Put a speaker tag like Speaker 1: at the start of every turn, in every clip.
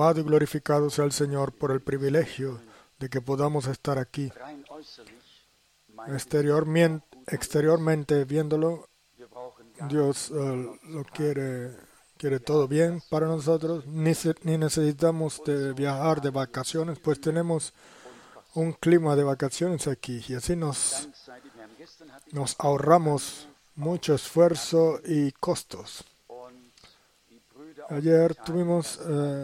Speaker 1: Alabado y glorificado sea el Señor por el privilegio de que podamos estar aquí. Exteriormente viéndolo, Dios lo quiere todo bien para nosotros. Ni necesitamos de viajar de vacaciones, pues tenemos un clima de vacaciones aquí y así nos ahorramos mucho esfuerzo y costos. Ayer tuvimos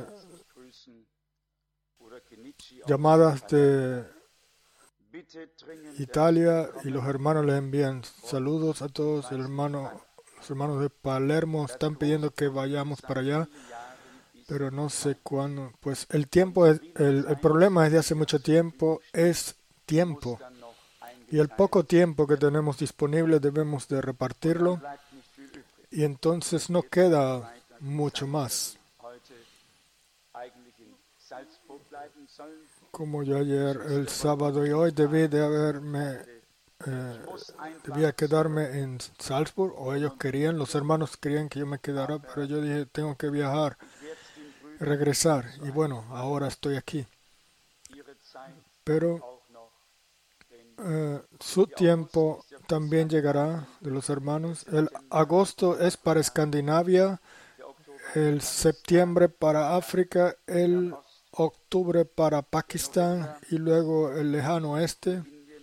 Speaker 1: llamadas de Italia y los hermanos les envían saludos a todos. Los hermanos de Palermo están pidiendo que vayamos para allá, pero no sé cuándo. Pues el problema desde hace mucho tiempo es tiempo. Y el poco tiempo que tenemos disponible debemos de repartirlo y entonces no queda mucho más. Como yo ayer, el sábado y hoy debía quedarme en Salzburg, o ellos querían, los hermanos querían que yo me quedara, pero yo dije, tengo que viajar, regresar, y bueno, ahora estoy aquí. Pero su tiempo también llegará de los hermanos. El agosto es para Escandinavia, el septiembre para África, el octubre para Pakistán y luego el lejano oeste.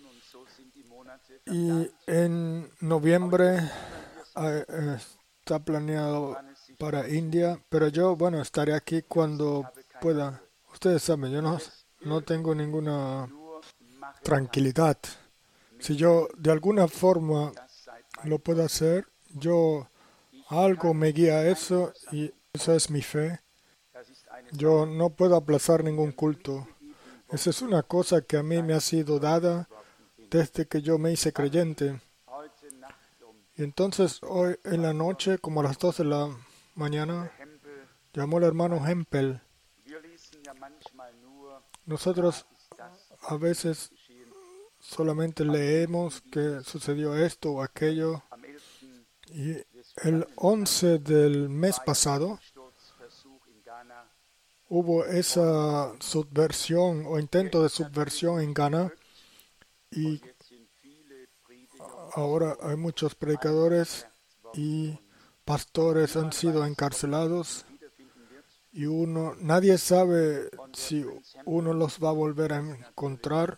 Speaker 1: Y en noviembre está planeado para India, pero yo, bueno, estaré aquí cuando pueda. Ustedes saben, yo no tengo ninguna tranquilidad. Si yo de alguna forma lo puedo hacer, algo me guía a eso y esa es mi fe. Yo no puedo aplazar ningún culto. Esa es una cosa que a mí me ha sido dada desde que yo me hice creyente. Y entonces hoy en la noche, como a las 2 de la mañana, llamó el hermano Hempel. Nosotros a veces solamente leemos que sucedió esto o aquello. Y el 11 del mes pasado hubo esa subversión o intento de subversión en Ghana y ahora hay muchos predicadores y pastores han sido encarcelados y nadie sabe si uno los va a volver a encontrar.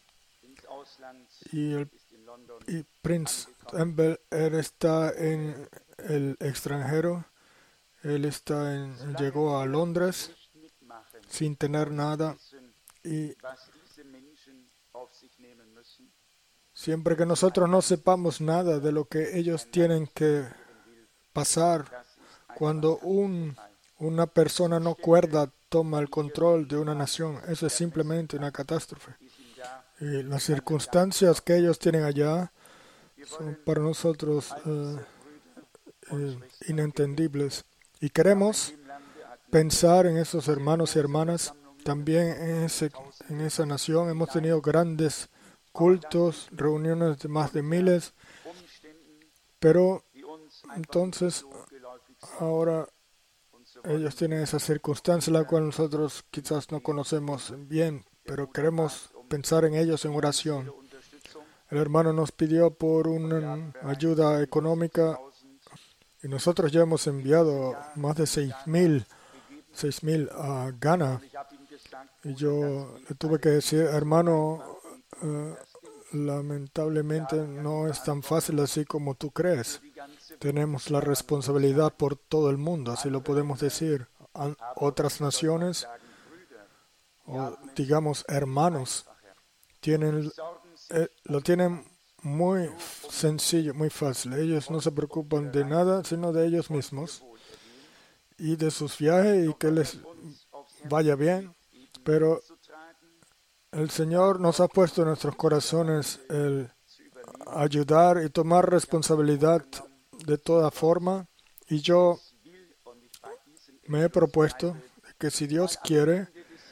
Speaker 1: Y Prince Campbell, él está en el extranjero, llegó a Londres sin tener nada y siempre que nosotros no sepamos nada de lo que ellos tienen que pasar, cuando una persona no cuerda toma el control de una nación, eso es simplemente una catástrofe. Y las circunstancias que ellos tienen allá son para nosotros inentendibles. Y queremos pensar en esos hermanos y hermanas. También en esa nación hemos tenido grandes cultos, reuniones de más de miles. Pero entonces ahora ellos tienen esa circunstancia la cual nosotros quizás no conocemos bien, pero queremos pensar en ellos en oración. El hermano nos pidió por una ayuda económica y nosotros ya hemos enviado más de 6,000 a Ghana. Y yo le tuve que decir, hermano, lamentablemente no es tan fácil así como tú crees. Tenemos la responsabilidad por todo el mundo, así lo podemos decir. Otras naciones, o digamos hermanos, lo tienen muy sencillo, muy fácil. Ellos no se preocupan de nada, sino de ellos mismos y de sus viajes y que les vaya bien. Pero el Señor nos ha puesto en nuestros corazones el ayudar y tomar responsabilidad de toda forma. Y yo me he propuesto que si Dios quiere,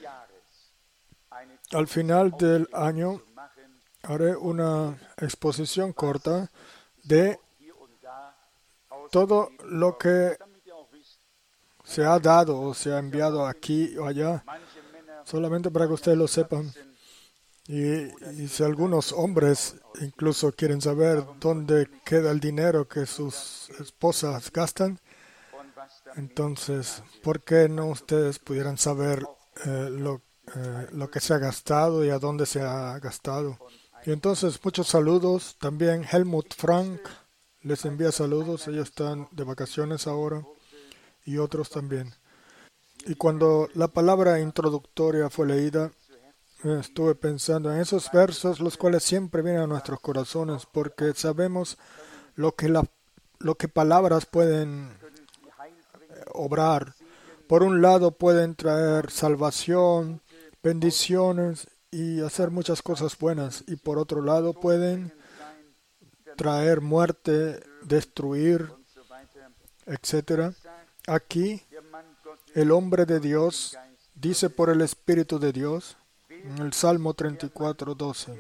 Speaker 1: al final del año haré una exposición corta de todo lo que se ha dado o se ha enviado aquí o allá, solamente para que ustedes lo sepan. Y si algunos hombres incluso quieren saber dónde queda el dinero que sus esposas gastan, entonces, ¿por qué no ustedes pudieran saber lo que se ha gastado y a dónde se ha gastado? Y entonces, muchos saludos. También Helmut Frank les envía saludos. Ellos están de vacaciones ahora y otros también. Y cuando la palabra introductoria fue leída, estuve pensando en esos versos, los cuales siempre vienen a nuestros corazones, porque sabemos lo que palabras pueden obrar. Por un lado pueden traer salvación, bendiciones y hacer muchas cosas buenas. Y por otro lado pueden traer muerte, destruir, etc. Aquí el hombre de Dios dice por el Espíritu de Dios, en el Salmo 34:12,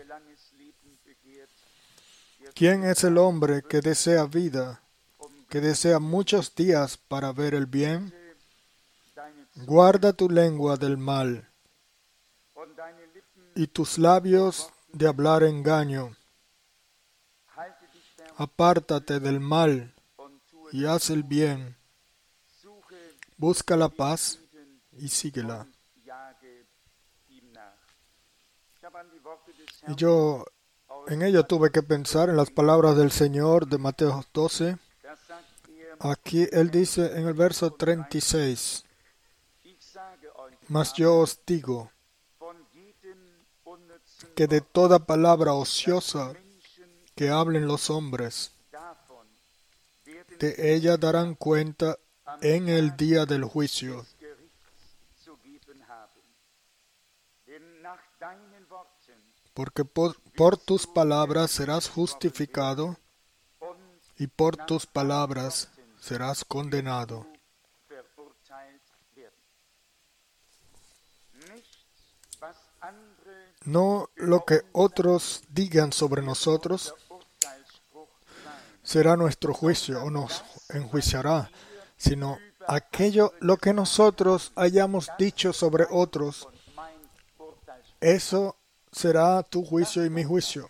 Speaker 1: ¿quién es el hombre que desea vida, que desea muchos días para ver el bien? Guarda tu lengua del mal y tus labios de hablar engaño. Apártate del mal y haz el bien. Busca la paz y síguela. Y yo en ello tuve que pensar en las palabras del Señor de Mateo 12. Aquí Él dice en el verso 36, mas yo os digo que de toda palabra ociosa que hablen los hombres, de ella darán cuenta en el día del juicio. Porque por tus palabras serás justificado y por tus palabras serás condenado. No lo que otros digan sobre nosotros será nuestro juicio o nos enjuiciará, sino aquello lo que nosotros hayamos dicho sobre otros, eso será tu juicio y mi juicio.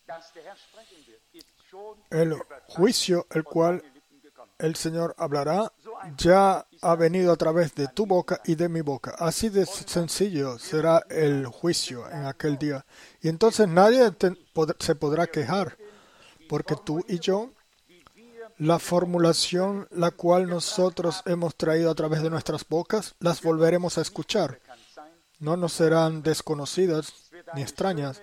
Speaker 1: El juicio el cual el Señor hablará ya ha venido a través de tu boca y de mi boca. Así de sencillo será el juicio en aquel día. Y entonces nadie se podrá quejar, porque tú y yo, la formulación la cual nosotros hemos traído a través de nuestras bocas, las volveremos a escuchar. No nos serán desconocidas ni extrañas.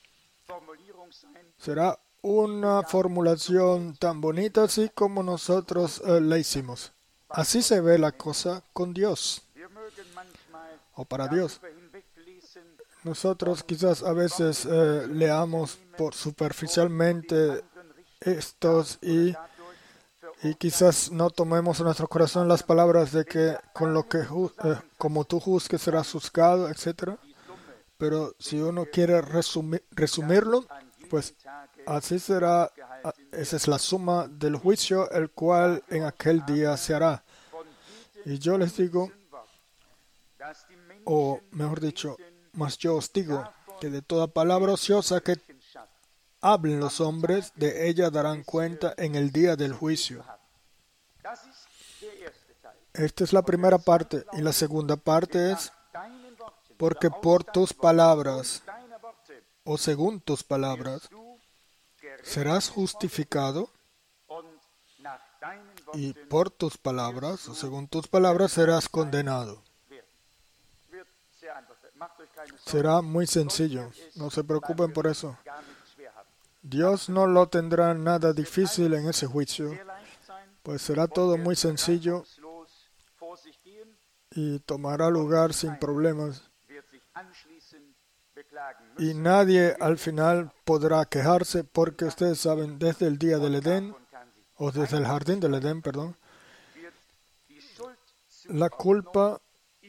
Speaker 1: Será una formulación tan bonita así como nosotros la hicimos. Así se ve la cosa con Dios, o para Dios. Nosotros quizás a veces leamos superficialmente estos y quizás no tomemos en nuestro corazón las palabras de que con lo que como tú juzgues serás juzgado, etc. Pero si uno quiere resumirlo, pues así será. Esa es la suma del juicio, el cual en aquel día se hará. Y yo les digo, o mejor dicho, mas yo os digo, que de toda palabra ociosa que hablen los hombres, de ella darán cuenta en el día del juicio. Esta es la primera parte. Y la segunda parte es, porque por tus palabras, o según tus palabras, serás justificado, y por tus palabras, o según tus palabras, serás condenado. Será muy sencillo, no se preocupen por eso. Dios no lo tendrá nada difícil en ese juicio, pues será todo muy sencillo y tomará lugar sin problemas. Y nadie al final podrá quejarse, porque ustedes saben, desde el día del Edén, o desde el jardín del Edén, perdón, la culpa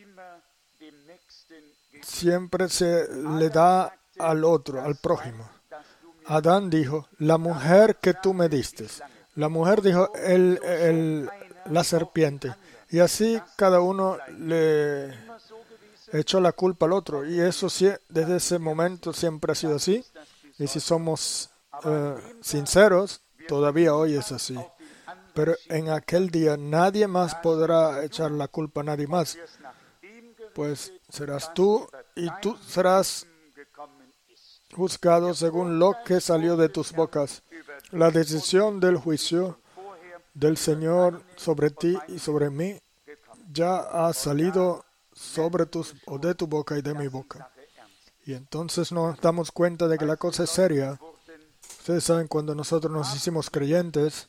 Speaker 1: siempre se le da al otro, al prójimo. Adán dijo, la mujer que tú me diste. La mujer dijo, la serpiente. Y así cada uno le echó la culpa al otro. Y eso sí, desde ese momento siempre ha sido así. Y si somos sinceros, todavía hoy es así. Pero en aquel día nadie más podrá echar la culpa a nadie más. Pues serás tú y tú serás juzgado según lo que salió de tus bocas. La decisión del juicio del Señor sobre ti y sobre mí ya ha salido de tu boca y de mi boca. Y entonces nos damos cuenta de que la cosa es seria. Ustedes saben, cuando nosotros nos hicimos creyentes,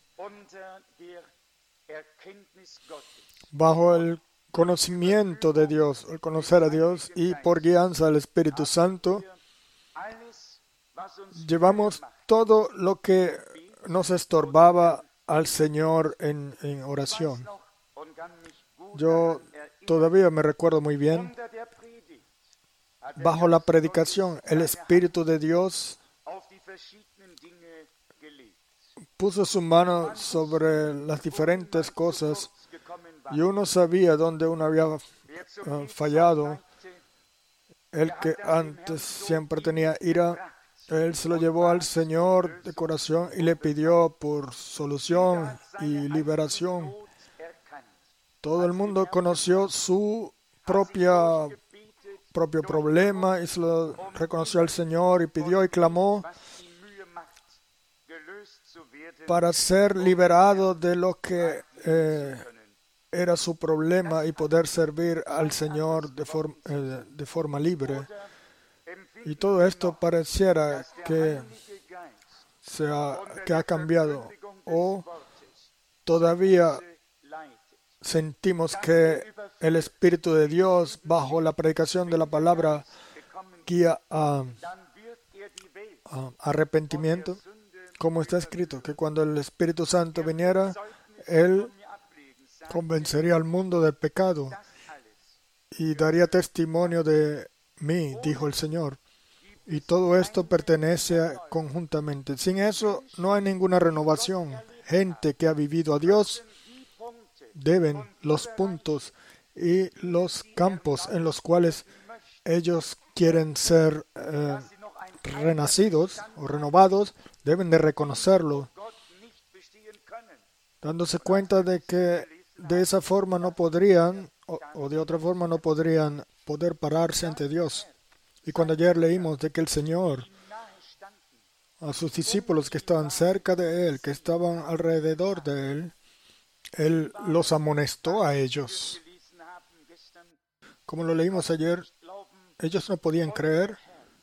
Speaker 1: bajo el conocimiento de Dios, el conocer a Dios y por guianza del Espíritu Santo, llevamos todo lo que nos estorbaba al Señor en oración. Yo todavía me recuerdo muy bien, bajo la predicación, el Espíritu de Dios puso su mano sobre las diferentes cosas y uno sabía dónde uno había fallado. El que antes siempre tenía ira, él se lo llevó al Señor de corazón y le pidió por solución y liberación. Todo el mundo conoció su propio problema y se lo reconoció al Señor y pidió y clamó para ser liberado de lo que era su problema y poder servir al Señor de forma libre. Y todo esto pareciera que ha cambiado, o todavía sentimos que el Espíritu de Dios, bajo la predicación de la palabra, guía a arrepentimiento, como está escrito, que cuando el Espíritu Santo viniera, Él convencería al mundo del pecado y daría testimonio de mí, dijo el Señor. Y todo esto pertenece conjuntamente. Sin eso no hay ninguna renovación. Gente que ha vivido a Dios deben los puntos y los campos en los cuales ellos quieren ser renacidos o renovados, deben de reconocerlo, dándose cuenta de que de esa forma no podrían, o de otra forma no podrían poder pararse ante Dios. Y cuando ayer leímos de que el Señor, a sus discípulos que estaban cerca de Él, que estaban alrededor de Él, Él los amonestó a ellos. Como lo leímos ayer, ellos no podían creer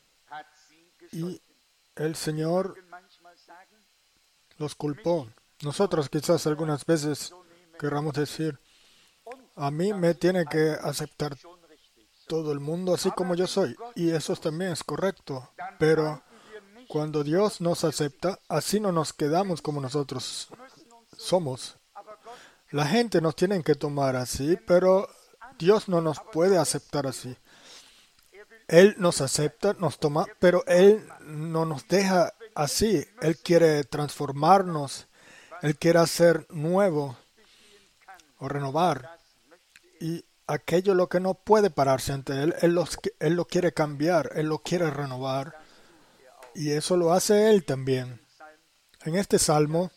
Speaker 1: y el Señor los culpó. Nosotros quizás algunas veces querramos decir, a mí me tiene que aceptar todo el mundo así como yo soy, y eso también es correcto, pero cuando Dios nos acepta, así no nos quedamos como nosotros somos. La gente nos tiene que tomar así, pero Dios no nos puede aceptar así. Él nos acepta, nos toma, pero Él no nos deja así. Él quiere transformarnos, Él quiere hacer nuevo o renovar. Y aquello lo que no puede pararse ante Él, Él lo quiere cambiar, Él lo quiere renovar. Y eso lo hace Él también. En este salmo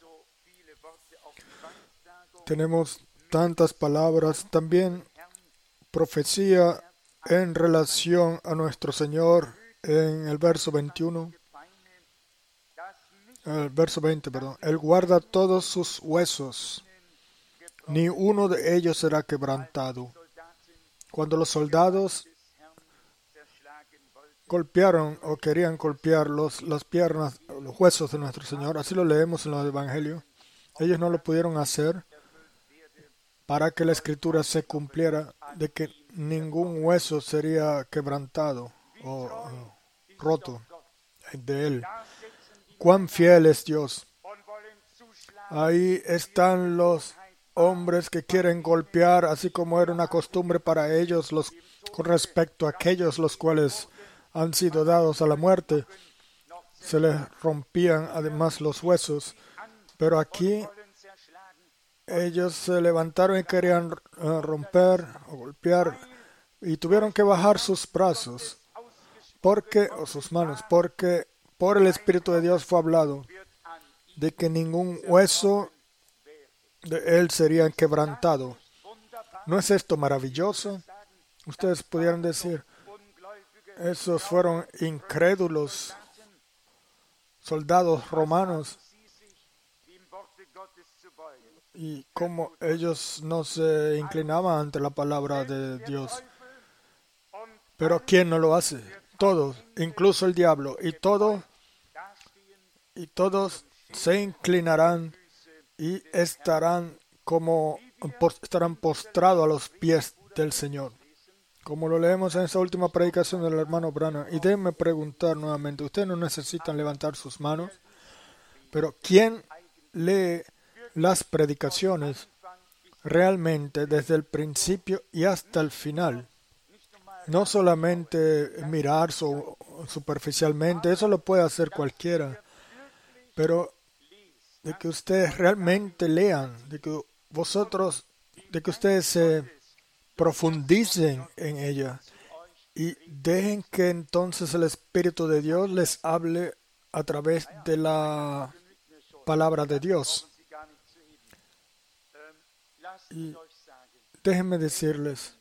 Speaker 1: tenemos tantas palabras, también profecía en relación a nuestro Señor en el verso 21. El verso 20, perdón. Él guarda todos sus huesos, ni uno de ellos será quebrantado. Cuando los soldados golpearon o querían golpear las piernas, los huesos de nuestro Señor, así lo leemos en los evangelios, ellos no lo pudieron hacer para que la escritura se cumpliera de que ningún hueso sería quebrantado o roto de Él. Cuán fiel es Dios. Ahí están los hombres que quieren golpear, así como era una costumbre para ellos con respecto a aquellos los cuales han sido dados a la muerte. Se les rompían además los huesos. Pero aquí ellos se levantaron y querían romper o golpear y tuvieron que bajar sus brazos o sus manos, porque por el Espíritu de Dios fue hablado de que ningún hueso de él sería quebrantado. ¿No es esto maravilloso? Ustedes pudieran decir, esos fueron incrédulos soldados romanos y cómo ellos no se inclinaban ante la palabra de Dios. Pero ¿quién no lo hace? Todos, incluso el diablo, y todos se inclinarán y estarán postrados a los pies del Señor. Como lo leemos en esa última predicación del hermano Branham. Y déjenme preguntar nuevamente, ustedes no necesitan levantar sus manos, pero ¿quién lee las predicaciones realmente desde el principio y hasta el final? No solamente mirar superficialmente, eso lo puede hacer cualquiera, pero de que ustedes realmente lean, de que ustedes se profundicen en ella y dejen que entonces el Espíritu de Dios les hable a través de la palabra de Dios. Y déjenme decirles,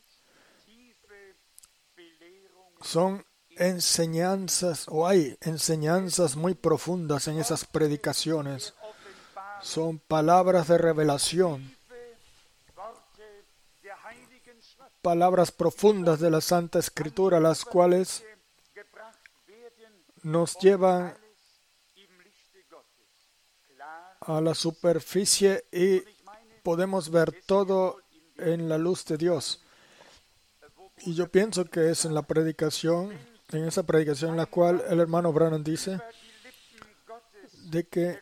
Speaker 1: son enseñanzas, o hay enseñanzas muy profundas en esas predicaciones. Son palabras de revelación, palabras profundas de la Santa Escritura, las cuales nos llevan a la superficie y podemos ver todo en la luz de Dios. Y yo pienso que es en esa predicación en la cual el hermano Branham dice de que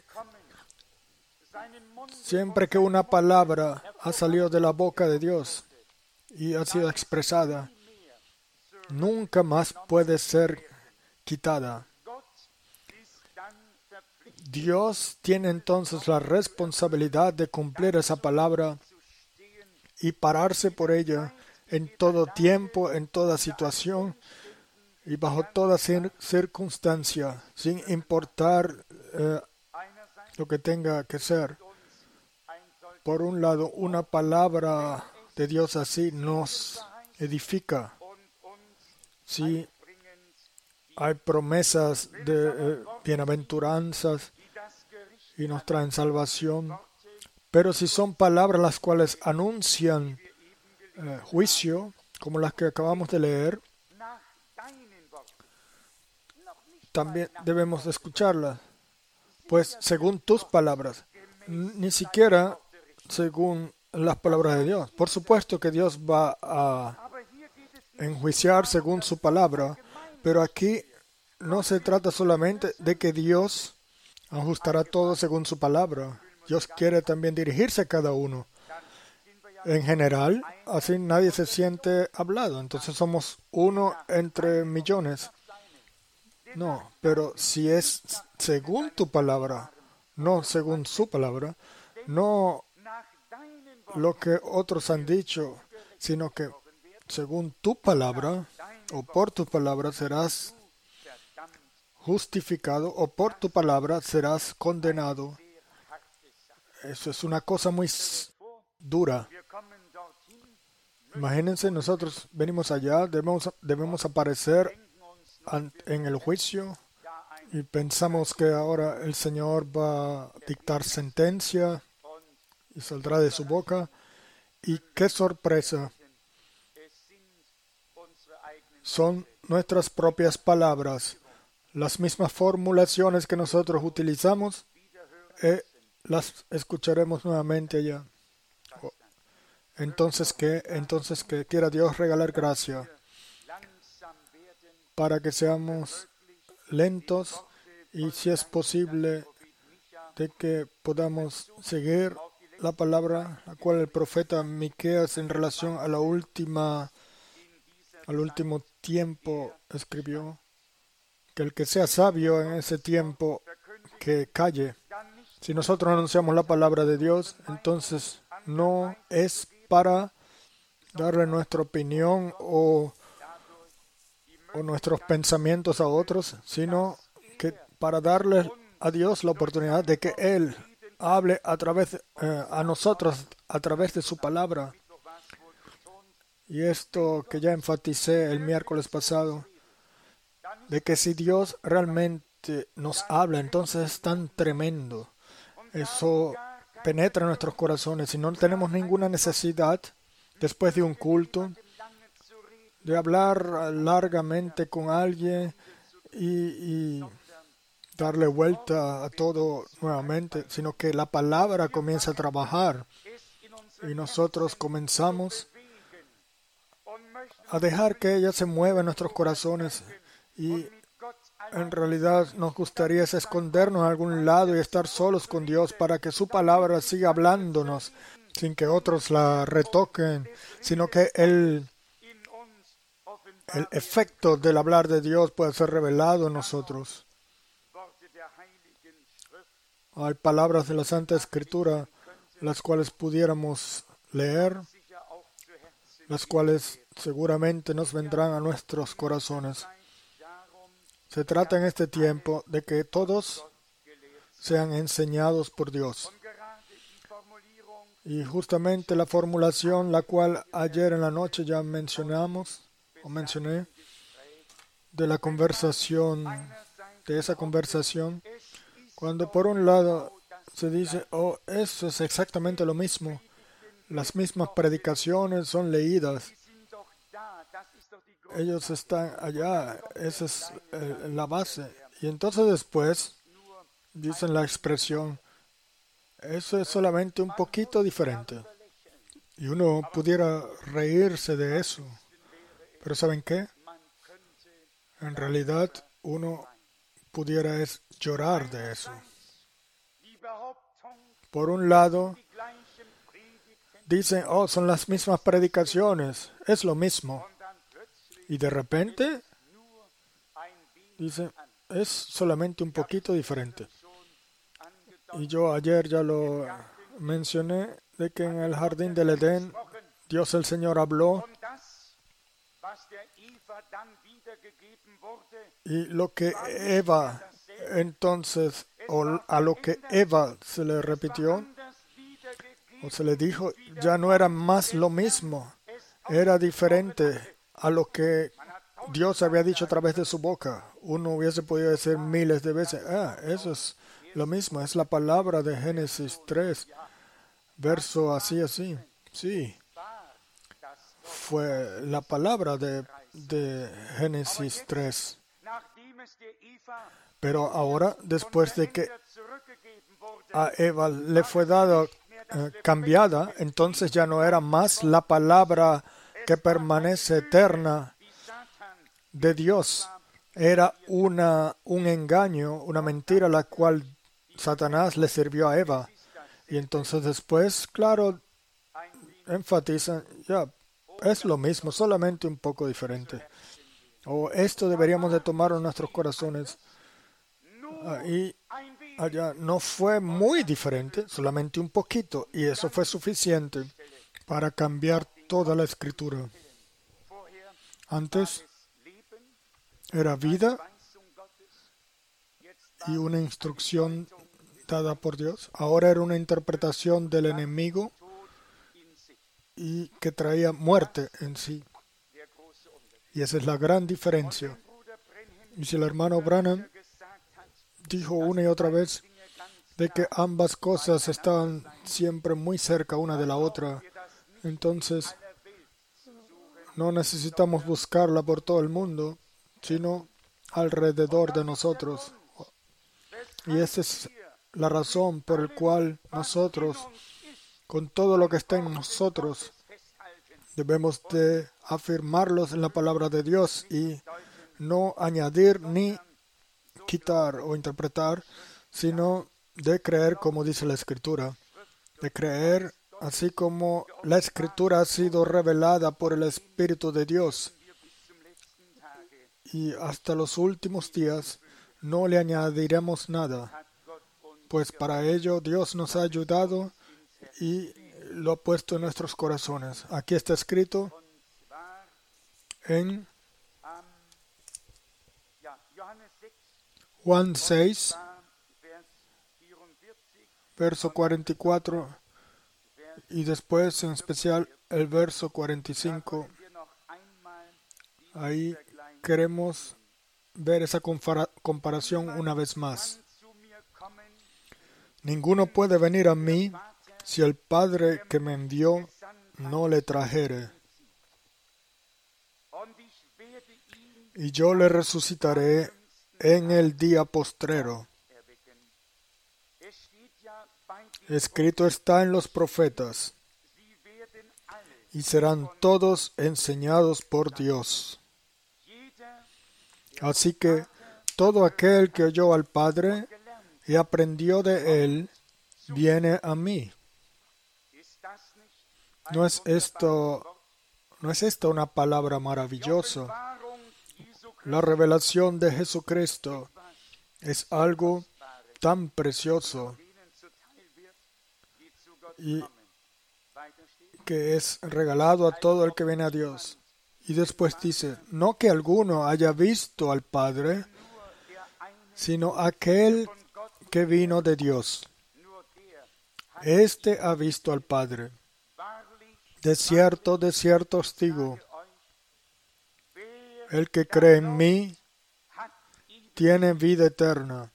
Speaker 1: siempre que una palabra ha salido de la boca de Dios y ha sido expresada, nunca más puede ser quitada. Dios tiene entonces la responsabilidad de cumplir esa palabra y pararse por ella en todo tiempo, en toda situación y bajo toda circunstancia, sin importar lo que tenga que ser. Por un lado, una palabra de Dios así nos edifica. Sí, hay promesas de bienaventuranzas y nos traen salvación. Pero si son palabras las cuales anuncian juicio, como las que acabamos de leer, también debemos escucharlas. Pues según tus palabras, ni siquiera según las palabras de Dios. Por supuesto que Dios va a enjuiciar según su palabra, pero aquí no se trata solamente de que Dios ajustará todo según su palabra. Dios quiere también dirigirse a cada uno. En general, así nadie se siente hablado. Entonces somos uno entre millones. No, pero si es según tu palabra, no según su palabra, no lo que otros han dicho, sino que según tu palabra o por tu palabra serás justificado o por tu palabra serás condenado. Eso es una cosa muy dura. Imagínense, nosotros venimos allá, debemos aparecer en el juicio y pensamos que ahora el Señor va a dictar sentencia y saldrá de su boca. Y qué sorpresa. Son nuestras propias palabras, las mismas formulaciones que nosotros utilizamos, las escucharemos nuevamente allá. Entonces que quiera Dios regalar gracia para que seamos lentos y, si es posible, de que podamos seguir la palabra la cual el profeta Miqueas en relación a al último tiempo escribió, que el que sea sabio en ese tiempo que calle. Si nosotros anunciamos la palabra de Dios, entonces no es para darle nuestra opinión o nuestros pensamientos a otros, sino que para darle a Dios la oportunidad de que Él hable a nosotros a través de su palabra. Y esto que ya enfaticé el miércoles pasado, de que si Dios realmente nos habla, entonces es tan tremendo. Eso penetra en nuestros corazones y no tenemos ninguna necesidad, después de un culto, de hablar largamente con alguien y darle vuelta a todo nuevamente, sino que la palabra comienza a trabajar y nosotros comenzamos a dejar que ella se mueva en nuestros corazones, y en realidad nos gustaría escondernos en algún lado y estar solos con Dios para que su palabra siga hablándonos sin que otros la retoquen, sino que el efecto del hablar de Dios puede ser revelado en nosotros. Hay palabras de la Santa Escritura las cuales pudiéramos leer, las cuales seguramente nos vendrán a nuestros corazones. Se trata en este tiempo de que todos sean enseñados por Dios. Y justamente la formulación, la cual ayer en la noche ya mencioné, de la conversación, de esa conversación, cuando por un lado se dice, oh, eso es exactamente lo mismo, las mismas predicaciones son leídas, ellos están allá, esa es la base. Y entonces después dicen la expresión, eso es solamente un poquito diferente. Y uno pudiera reírse de eso. Pero ¿saben qué? En realidad uno pudiera llorar de eso. Por un lado, dicen, oh, son las mismas predicaciones, es lo mismo. Y de repente, dicen, es solamente un poquito diferente. Y yo ayer ya lo mencioné, de que en el jardín del Edén, Dios el Señor habló, y lo que Eva entonces, o a lo que Eva se le repitió, o se le dijo, ya no era más lo mismo, era diferente a lo que Dios había dicho a través de su boca. Uno hubiese podido decir miles de veces, eso es lo mismo, es la palabra de Génesis 3, verso así. Sí, fue la palabra de Génesis 3. Pero ahora, después de que a Eva le fue dada cambiada, entonces ya no era más la palabra que permanece eterna de Dios. Era un engaño, una mentira la cual Satanás le sirvió a Eva. Y entonces después, claro, enfatizan, ya, es lo mismo, solamente un poco diferente. O esto deberíamos de tomar en nuestros corazones. Y allá no fue muy diferente, solamente un poquito. Y eso fue suficiente para cambiar toda la Escritura. Antes era vida y una instrucción dada por Dios. Ahora era una interpretación del enemigo y que traía muerte en sí. Y esa es la gran diferencia. Y si el hermano Branham dijo una y otra vez de que ambas cosas estaban siempre muy cerca una de la otra, entonces no necesitamos buscarla por todo el mundo, sino alrededor de nosotros. Y esa es la razón por la cual nosotros, con todo lo que está en nosotros, debemos de afirmarlos en la palabra de Dios y no añadir ni quitar o interpretar, sino de creer como dice la Escritura, de creer así como la Escritura ha sido revelada por el Espíritu de Dios. Y hasta los últimos días no le añadiremos nada, pues para ello Dios nos ha ayudado y lo ha puesto en nuestros corazones. Aquí está escrito en Juan 6, verso 44, y después en especial el verso 45. Ahí queremos ver esa comparación una vez más. Ninguno puede venir a mí si el Padre que me envió no le trajere. Y yo le resucitaré en el día postrero. Escrito está en los profetas, y serán todos enseñados por Dios. Así que todo aquel que oyó al Padre y aprendió de él, viene a mí. ¿No es esto una palabra maravillosa? La revelación de Jesucristo es algo tan precioso y que es regalado a todo el que viene a Dios. Y después dice, no que alguno haya visto al Padre, sino aquel que vino de Dios. Este ha visto al Padre. De cierto os digo, el que cree en mí tiene vida eterna.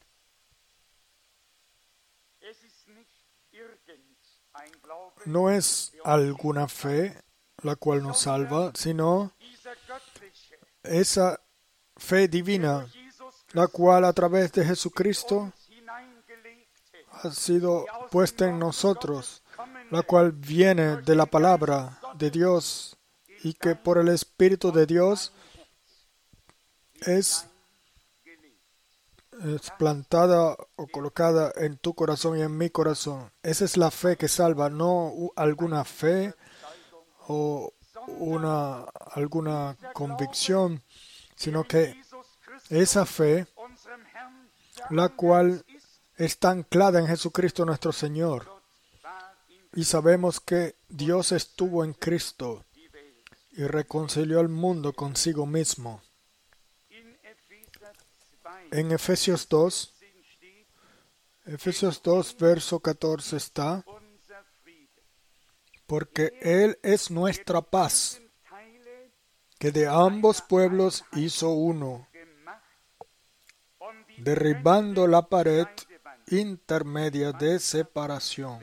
Speaker 1: No es alguna fe la cual nos salva, sino esa fe divina, la cual a través de Jesucristo ha sido puesta en nosotros, la cual viene de la palabra de Dios y que por el Espíritu de Dios es plantada o colocada en tu corazón y en mi corazón. Esa es la fe que salva, no alguna fe o alguna convicción, sino que esa fe, la cual está anclada en Jesucristo nuestro Señor. Y sabemos que Dios estuvo en Cristo y reconcilió al mundo consigo mismo. En Efesios 2, verso 14 está, porque Él es nuestra paz, que de ambos pueblos hizo uno, derribando la pared intermedia de separación,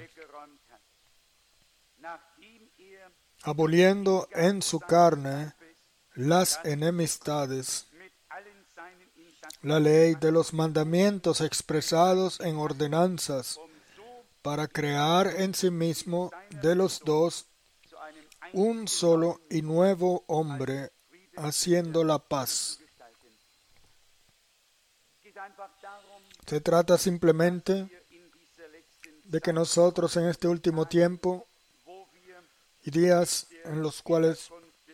Speaker 1: aboliendo en su carne las enemistades, la ley de los mandamientos expresados en ordenanzas, para crear en sí mismo de los dos un solo y nuevo hombre, haciendo la paz. Se trata simplemente de que nosotros en este último tiempo y días en los cuales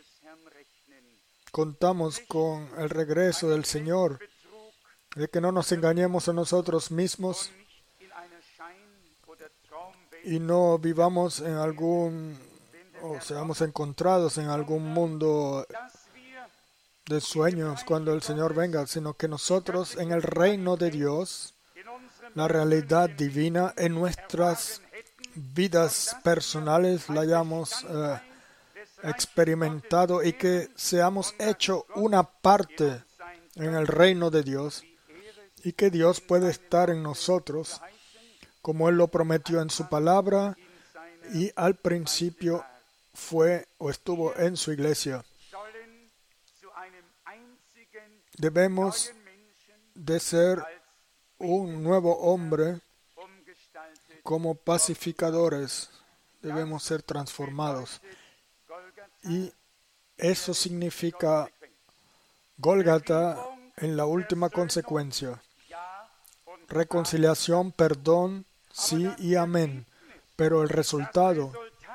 Speaker 1: contamos con el regreso del Señor, de que no nos engañemos a nosotros mismos y no vivamos en o seamos encontrados en algún mundo de sueños cuando el Señor venga, sino que nosotros en el reino de Dios, la realidad divina en nuestras vidas personales la hayamos experimentado y que seamos hecho una parte en el reino de Dios y que Dios puede estar en nosotros como Él lo prometió en su palabra y al principio fue o estuvo en su iglesia. Debemos de ser un nuevo hombre como pacificadores. Debemos ser transformados. Y eso significa Gólgata en la última consecuencia. Reconciliación, perdón, sí y amén. Pero el resultado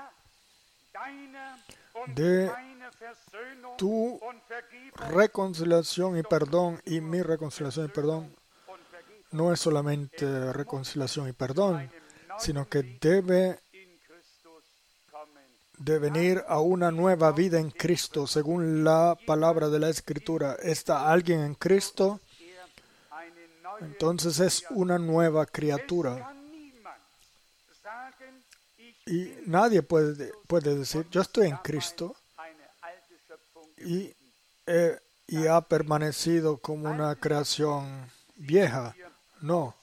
Speaker 1: de tu reconciliación y perdón y mi reconciliación y perdón no es solamente reconciliación y perdón, sino que debe de venir a una nueva vida en Cristo, según la palabra de la Escritura. ¿Está alguien en Cristo? Entonces es una nueva criatura. Y nadie puede decir, yo estoy en Cristo y ha permanecido como una creación vieja. No.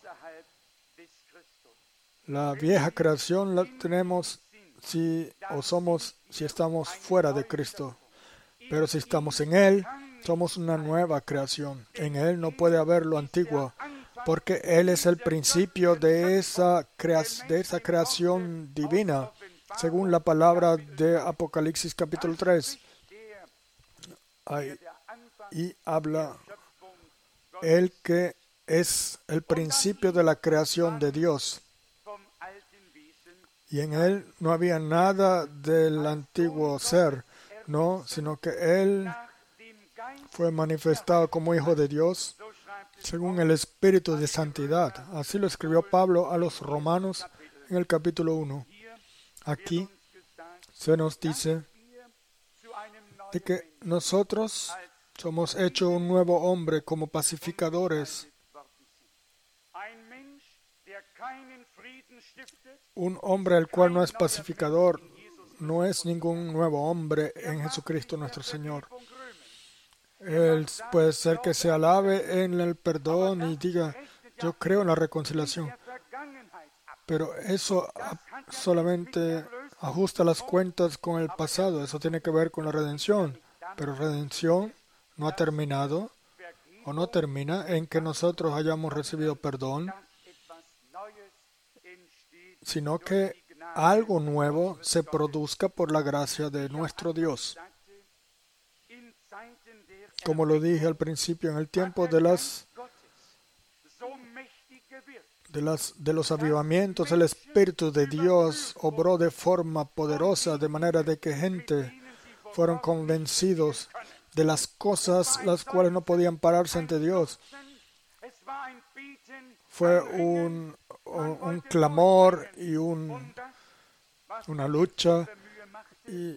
Speaker 1: La vieja creación la tenemos si estamos fuera de Cristo. Pero si estamos en Él, somos una nueva creación. En Él no puede haber lo antiguo, porque Él es el principio de esa creación divina, según la palabra de Apocalipsis capítulo 3. Y habla Él que es el principio de la creación de Dios. Y en Él no había nada del antiguo ser, no, sino que Él fue manifestado como Hijo de Dios, según el Espíritu de Santidad. Así lo escribió Pablo a los Romanos en el capítulo 1. Aquí se nos dice de que nosotros somos hechos un nuevo hombre como pacificadores. Un hombre el cual no es pacificador no es ningún nuevo hombre en Jesucristo nuestro Señor. Él puede ser que se alabe en el perdón y diga, yo creo en la reconciliación. Pero eso solamente ajusta las cuentas con el pasado. Eso tiene que ver con la redención. Pero redención no ha terminado o no termina en que nosotros hayamos recibido perdón, sino que algo nuevo se produzca por la gracia de nuestro Dios. Como lo dije al principio, en el tiempo de los avivamientos, el Espíritu de Dios obró de forma poderosa, de manera de que gente fueron convencidos de las cosas las cuales no podían pararse ante Dios. Fue un clamor y una lucha, y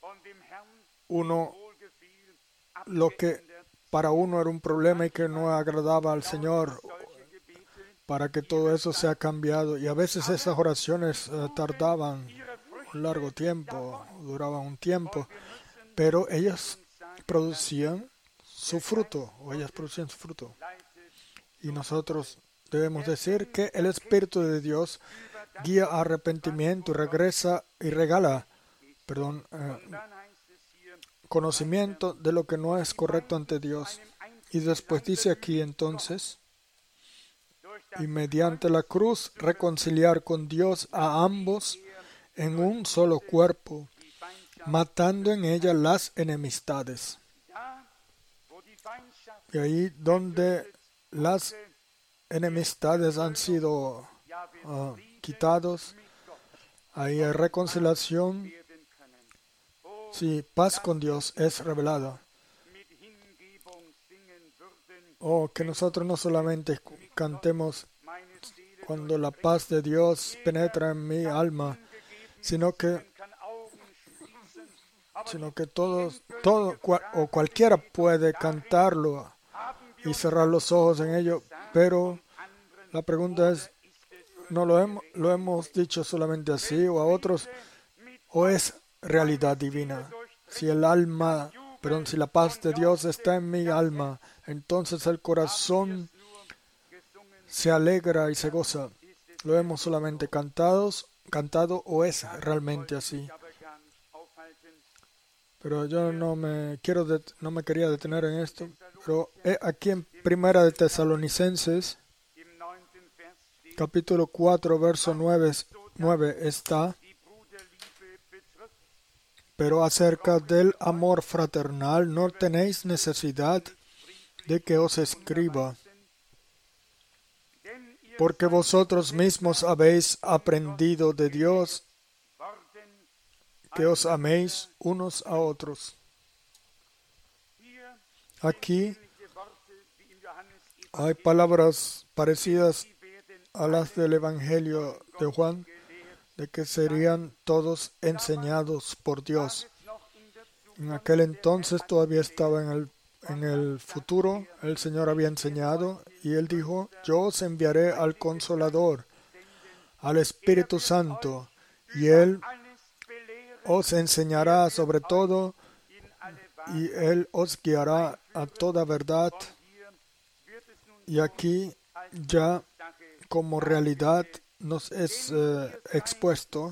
Speaker 1: lo que para uno era un problema y que no agradaba al Señor, para que todo eso sea cambiado. Y a veces esas oraciones tardaban un largo tiempo, duraban un tiempo, pero ellas producían su fruto, Y nosotros debemos decir que el Espíritu de Dios guía a arrepentimiento y regala conocimiento de lo que no es correcto ante Dios. Y después dice aquí entonces, y mediante la cruz reconciliar con Dios a ambos en un solo cuerpo, matando en ella las enemistades. Y ahí donde las enemistades han sido quitados, ahí hay reconciliación. Sí, paz con Dios es revelada. Que nosotros no solamente cantemos cuando la paz de Dios penetra en mi alma, sino que cualquiera puede cantarlo y cerrar los ojos en ello, pero la pregunta es, ¿no lo hemos dicho solamente así o a otros, o es realidad divina? Si la paz de Dios está en mi alma, entonces el corazón se alegra y se goza. ¿Lo hemos solamente cantado o es realmente así? Pero yo no me quería detener en esto. Pero aquí en Primera de Tesalonicenses, capítulo 4, verso 9 está: pero acerca del amor fraternal no tenéis necesidad de que os escriba, porque vosotros mismos habéis aprendido de Dios que os améis unos a otros. Aquí hay palabras parecidas a las del Evangelio de Juan, de que serían todos enseñados por Dios. En aquel entonces todavía estaba en el futuro, el Señor había enseñado y Él dijo, yo os enviaré al Consolador, al Espíritu Santo, y Él os enseñará sobre todo y Él os guiará a toda verdad. Y aquí ya como realidad nos es expuesto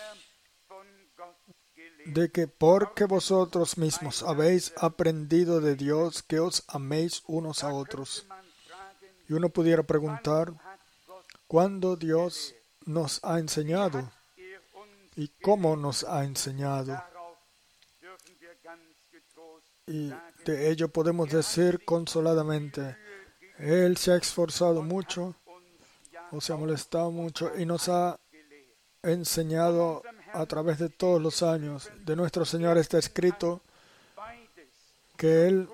Speaker 1: de que porque vosotros mismos habéis aprendido de Dios que os améis unos a otros. Y uno pudiera preguntar, ¿cuándo Dios nos ha enseñado? ¿Y cómo nos ha enseñado? Y de ello podemos decir consoladamente, Él se ha esforzado mucho, o se ha molestado mucho y nos ha enseñado a través de todos los años. De nuestro Señor está escrito que Él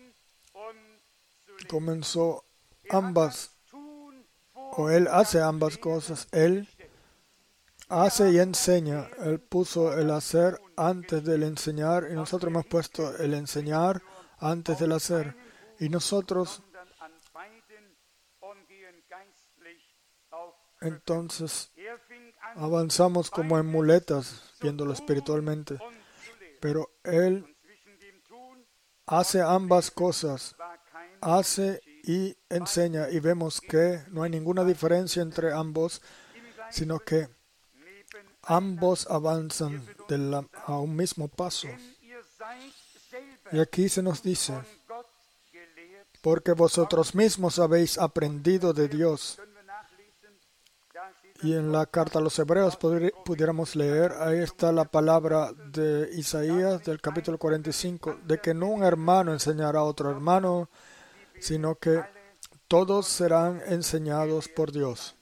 Speaker 1: comenzó ambas, o Él hace ambas cosas. Él hace y enseña. Él puso el hacer antes del enseñar y nosotros hemos puesto el enseñar antes del hacer. Y nosotros entonces avanzamos como en muletas, viéndolo espiritualmente. Pero Él hace ambas cosas, hace y enseña, y vemos que no hay ninguna diferencia entre ambos, sino que ambos avanzan a un mismo paso. Y aquí se nos dice, porque vosotros mismos habéis aprendido de Dios. Y en la carta a los Hebreos pudiéramos leer, ahí está la palabra de Isaías del capítulo 45, de que no un hermano enseñará a otro hermano, sino que todos serán enseñados por Dios.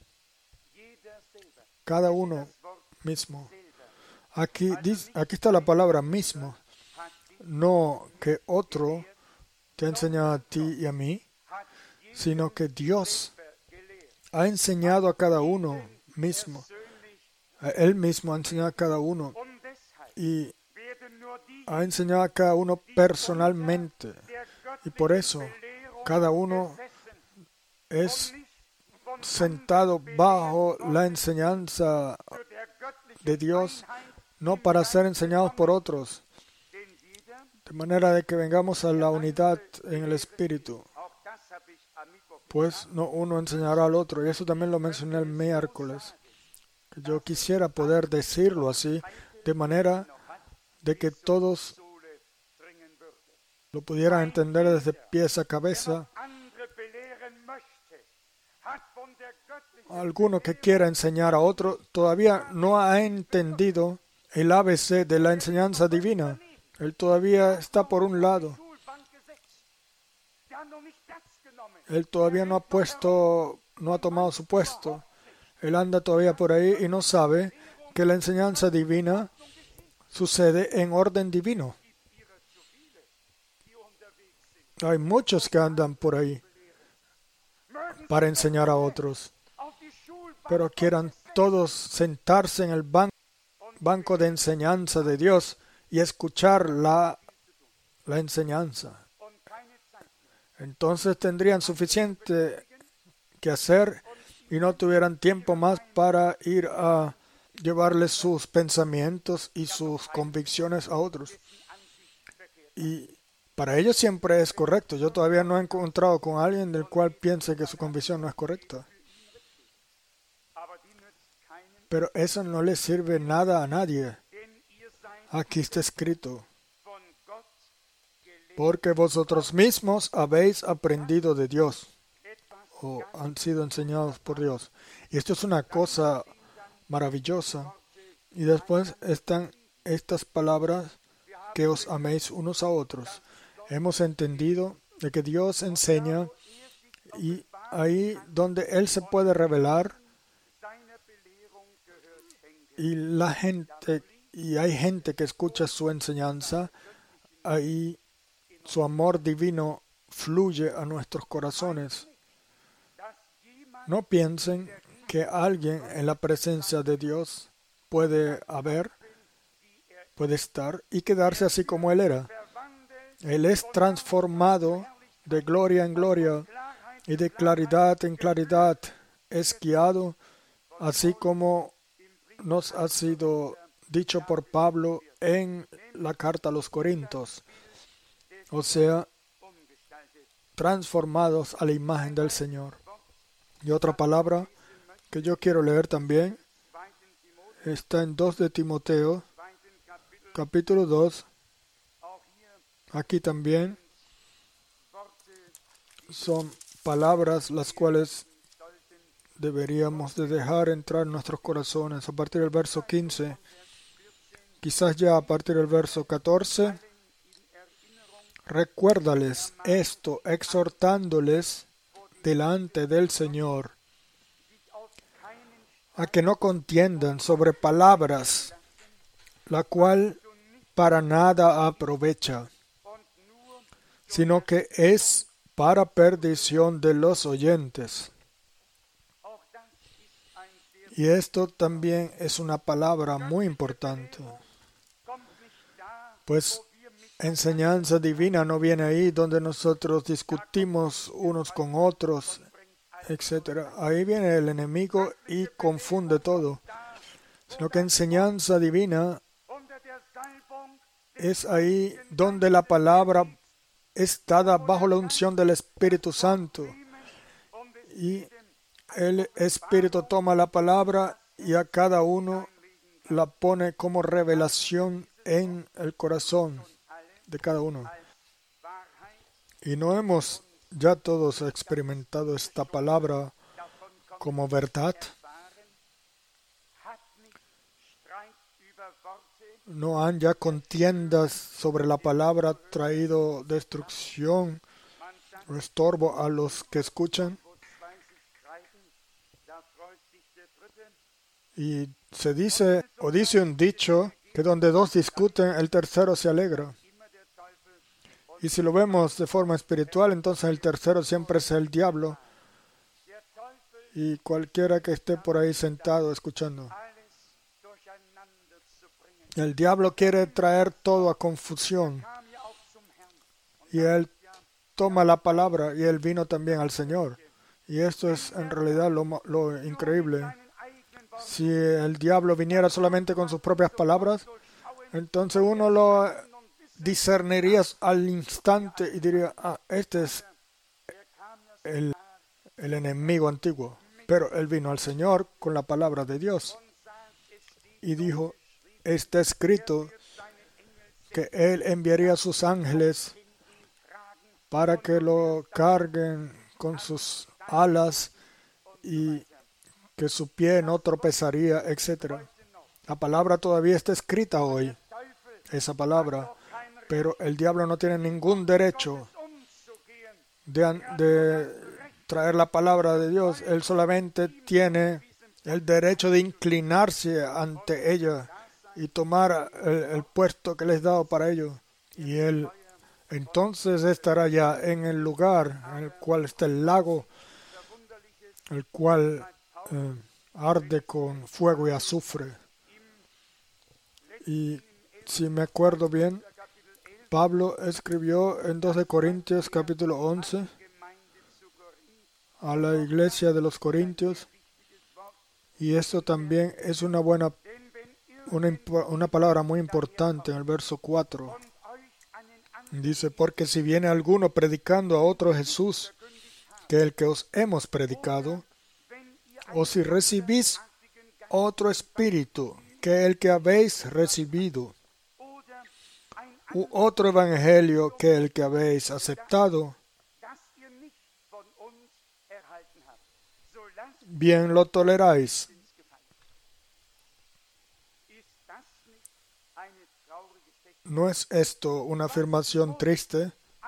Speaker 1: Cada uno mismo. Aquí está la palabra mismo. No que otro te enseña a ti y a mí, sino que Dios ha enseñado a cada uno mismo. Él mismo ha enseñado a cada uno y ha enseñado a cada uno personalmente. Y por eso cada uno es sentado bajo la enseñanza de Dios, no para ser enseñados por otros, de manera de que vengamos a la unidad en el Espíritu. Pues no uno enseñará al otro, y eso también lo mencioné el miércoles. Yo quisiera poder decirlo así, de manera de que todos lo pudieran entender desde pies a cabeza. Alguno que quiera enseñar a otro todavía no ha entendido el ABC de la enseñanza divina. Él todavía está por un lado. Él todavía no ha tomado su puesto. Él anda todavía por ahí y no sabe que la enseñanza divina sucede en orden divino. Hay muchos que andan por ahí para enseñar a otros, pero quieran todos sentarse en el banco de enseñanza de Dios y escuchar la enseñanza. Entonces tendrían suficiente que hacer y no tuvieran tiempo más para ir a llevarles sus pensamientos y sus convicciones a otros. Y para ellos siempre es correcto. Yo todavía no he encontrado con alguien del cual piense que su convicción no es correcta. Pero eso no le sirve nada a nadie. Aquí está escrito, porque vosotros mismos habéis aprendido de Dios, o han sido enseñados por Dios. Y esto es una cosa maravillosa. Y después están estas palabras, que os améis unos a otros. Hemos entendido de que Dios enseña, y ahí donde Él se puede revelar, y hay gente que escucha su enseñanza, ahí su amor divino fluye a nuestros corazones. No piensen que alguien en la presencia de Dios puede haber, puede estar y quedarse así como Él era. Él es transformado de gloria en gloria y de claridad en claridad, es guiado, así como nos ha sido dicho por Pablo en la carta a los Corintios, o sea, transformados a la imagen del Señor. Y otra palabra que yo quiero leer también está en 2 de Timoteo, capítulo 2. Aquí también son palabras las cuales deberíamos de dejar entrar en nuestros corazones a partir del verso 15, quizás ya a partir del verso 14. Recuérdales esto, exhortándoles delante del Señor, a que no contiendan sobre palabras, la cual para nada aprovecha, sino que es para perdición de los oyentes. Y esto también es una palabra muy importante, pues enseñanza divina no viene ahí donde nosotros discutimos unos con otros, etc. Ahí viene el enemigo y confunde todo, sino que enseñanza divina es ahí donde la palabra es dada bajo la unción del Espíritu Santo. Y el Espíritu toma la palabra y a cada uno la pone como revelación en el corazón de cada uno. Y no hemos ya todos experimentado esta palabra como verdad. No han ya contiendas sobre la palabra traído destrucción o estorbo a los que escuchan. Y se dice, o dice un dicho, que donde dos discuten, el tercero se alegra. Y si lo vemos de forma espiritual, entonces el tercero siempre es el diablo. Y cualquiera que esté por ahí sentado escuchando. El diablo quiere traer todo a confusión. Y él toma la palabra y él vino también al Señor. Y esto es en realidad lo increíble. Si el diablo viniera solamente con sus propias palabras, entonces uno lo discerniría al instante y diría, este es el enemigo antiguo. Pero él vino al Señor con la palabra de Dios y dijo, está escrito que Él enviaría a sus ángeles para que lo carguen con sus alas y que su pie no tropezaría, etc. La palabra todavía está escrita hoy, esa palabra, pero el diablo no tiene ningún derecho de traer la palabra de Dios. Él solamente tiene el derecho de inclinarse ante ella y tomar el puesto que les he dado para ello. Y él entonces estará ya en el lugar en el cual está el lago, el cual arde con fuego y azufre. Y si me acuerdo bien, Pablo escribió en 2 de Corintios capítulo 11 a la iglesia de los Corintios, y esto también es una palabra muy importante en el verso 4. Dice, porque si viene alguno predicando a otro Jesús que el que os hemos predicado, o si recibís otro espíritu que el que habéis recibido, u otro evangelio que el que habéis aceptado, bien lo toleráis. ¿No es esto una afirmación triste?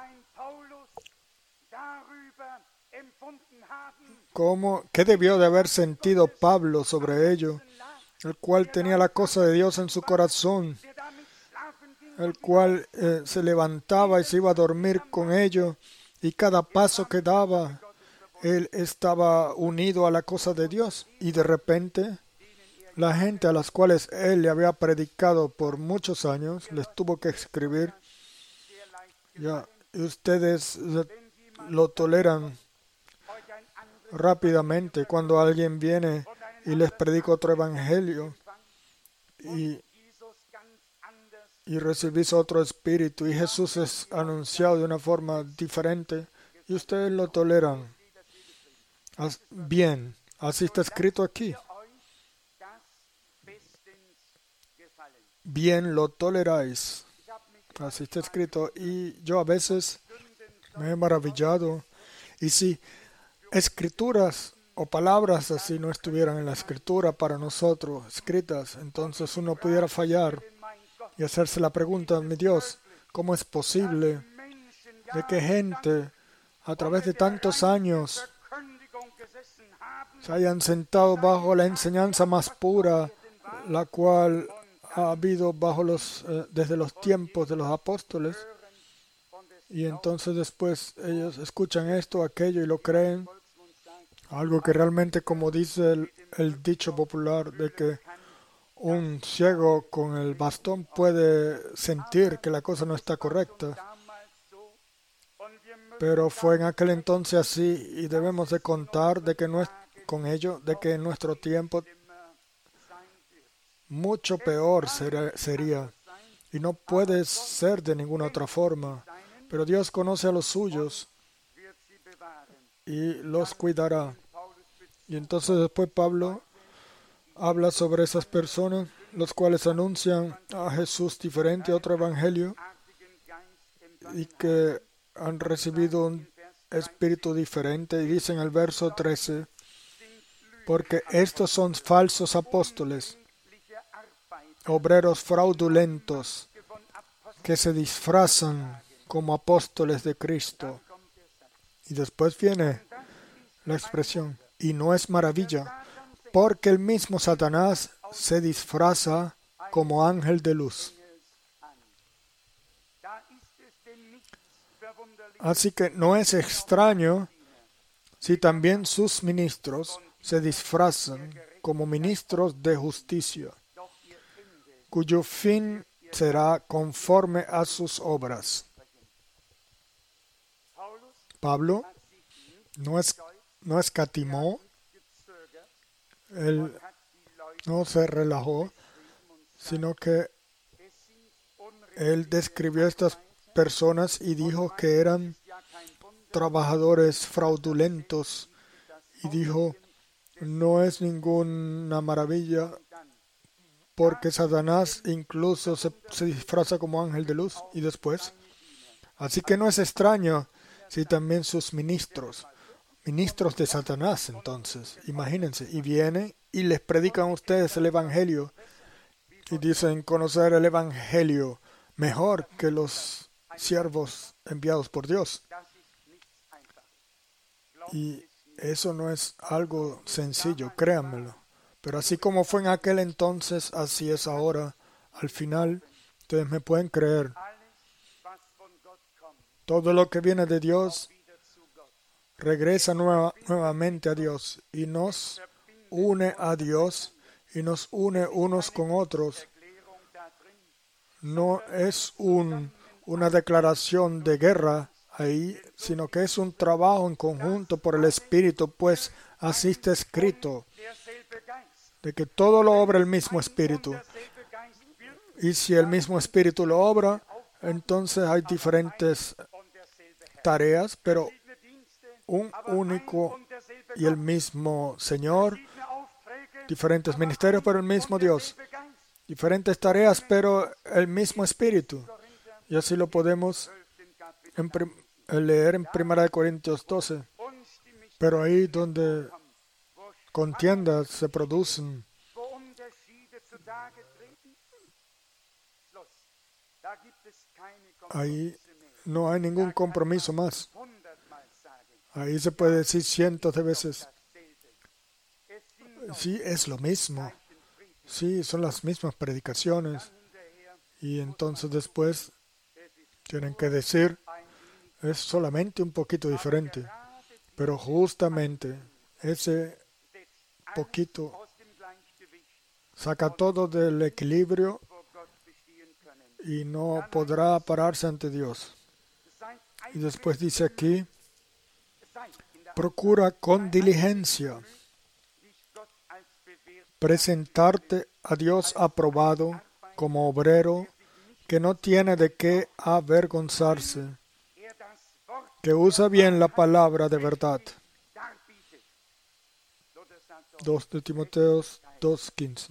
Speaker 1: ¿Qué debió de haber sentido Pablo sobre ello? El cual tenía la cosa de Dios en su corazón, el cual se levantaba y se iba a dormir con ello, y cada paso que daba, él estaba unido a la cosa de Dios. Y de repente, la gente a las cuales él le había predicado por muchos años, les tuvo que escribir, ya, y ustedes lo toleran rápidamente cuando alguien viene y les predica otro evangelio y recibís otro espíritu y Jesús es anunciado de una forma diferente y ustedes lo toleran. Bien, así está escrito aquí. Bien lo toleráis. Así está escrito. Y yo a veces me he maravillado. Y si escrituras o palabras así no estuvieran en la escritura para nosotros escritas, entonces uno pudiera fallar y hacerse la pregunta, mi Dios, ¿cómo es posible de que gente a través de tantos años se hayan sentado bajo la enseñanza más pura, la cual ha habido desde los tiempos de los apóstoles, y entonces después ellos escuchan esto, aquello y lo creen? Algo que realmente, como dice el dicho popular, de que un ciego con el bastón puede sentir que la cosa no está correcta. Pero fue en aquel entonces así y debemos de contar de que con ello, de que en nuestro tiempo mucho peor sería. Y no puede ser de ninguna otra forma. Pero Dios conoce a los suyos y los cuidará. Y entonces después Pablo habla sobre esas personas, los cuales anuncian a Jesús diferente, a otro evangelio, y que han recibido un espíritu diferente. Y dice en el verso 13, porque estos son falsos apóstoles, obreros fraudulentos, que se disfrazan como apóstoles de Cristo. Y después viene la expresión, y no es maravilla, porque el mismo Satanás se disfraza como ángel de luz. Así que no es extraño si también sus ministros se disfrazan como ministros de justicia, cuyo fin será conforme a sus obras. Pablo no escatimó, él no se relajó, sino que él describió a estas personas y dijo que eran trabajadores fraudulentos y dijo, no es ninguna maravilla porque Satanás incluso se disfraza como ángel de luz. Y después, así que no es extraño si también sus ministros de Satanás, entonces, imagínense, y vienen y les predican a ustedes el evangelio y dicen conocer el evangelio mejor que los siervos enviados por Dios. Y eso no es algo sencillo, créanmelo. Pero así como fue en aquel entonces, así es ahora. Al final, ustedes me pueden creer. Todo lo que viene de Dios regresa nuevamente a Dios y nos une a Dios y nos une unos con otros. No es una declaración de guerra ahí, sino que es un trabajo en conjunto por el Espíritu, pues así está escrito, de que todo lo obra el mismo Espíritu. Y si el mismo Espíritu lo obra, entonces hay diferentes tareas, pero un único y el mismo Señor, diferentes ministerios, pero el mismo Dios, diferentes tareas, pero el mismo Espíritu. Y así lo podemos leer en 1 Corintios 12. Pero ahí donde contiendas se producen, ahí no hay ningún compromiso más. Ahí se puede decir cientos de veces, sí, es lo mismo. Sí, son las mismas predicaciones. Y entonces después tienen que decir, es solamente un poquito diferente. Pero justamente ese poquito saca todo del equilibrio y no podrá pararse ante Dios. Y después dice aquí, procura con diligencia presentarte a Dios aprobado como obrero que no tiene de qué avergonzarse, que usa bien la palabra de verdad. 2 de Timoteo 2:15.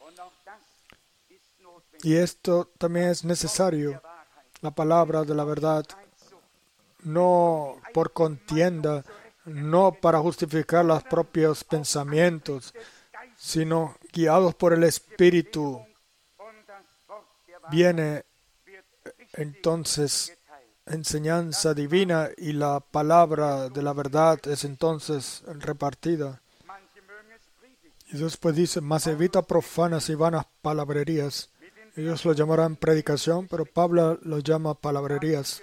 Speaker 1: Y esto también es necesario, la palabra de la verdad, no por contienda, no para justificar los propios pensamientos, sino guiados por el Espíritu. Viene entonces enseñanza divina y la palabra de la verdad es entonces repartida. Y después dice, mas evita profanas y vanas palabrerías. Ellos lo llamarán predicación, pero Pablo lo llama palabrerías.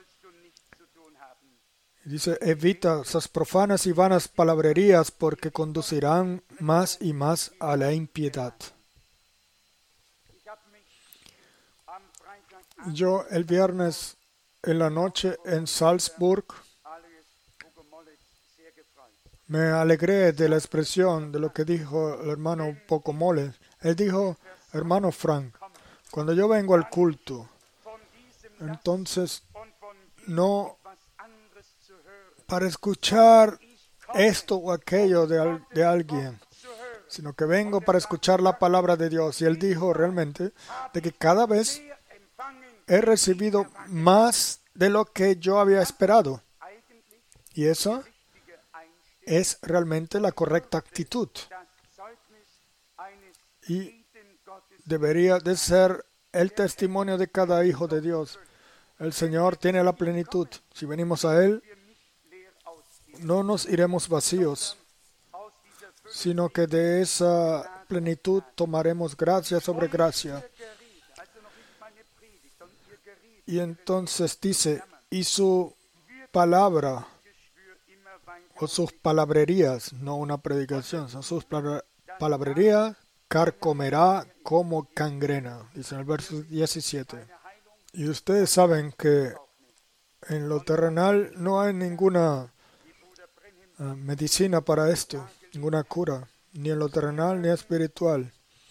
Speaker 1: Y dice, evita esas profanas y vanas palabrerías porque conducirán más y más a la impiedad. Yo el viernes en la noche en Salzburg me alegré de la expresión de lo que dijo el hermano Pocomole. Él dijo, hermano Frank, cuando yo vengo al culto, entonces no para escuchar esto o aquello de alguien, sino que vengo para escuchar la palabra de Dios. Y él dijo realmente de que cada vez he recibido más de lo que yo había esperado. Y eso es realmente la correcta actitud. Y debería de ser el testimonio de cada hijo de Dios. El Señor tiene la plenitud. Si venimos a Él, no nos iremos vacíos, sino que de esa plenitud tomaremos gracia sobre gracia. Y entonces dice, y su palabra, o sus palabrerías, no una predicación, son sus palabrerías, carcomerá como gangrena, dice en el verso 17. Y ustedes saben que en lo terrenal no hay ninguna medicina para esto, ninguna cura, ni en lo terrenal ni espiritual.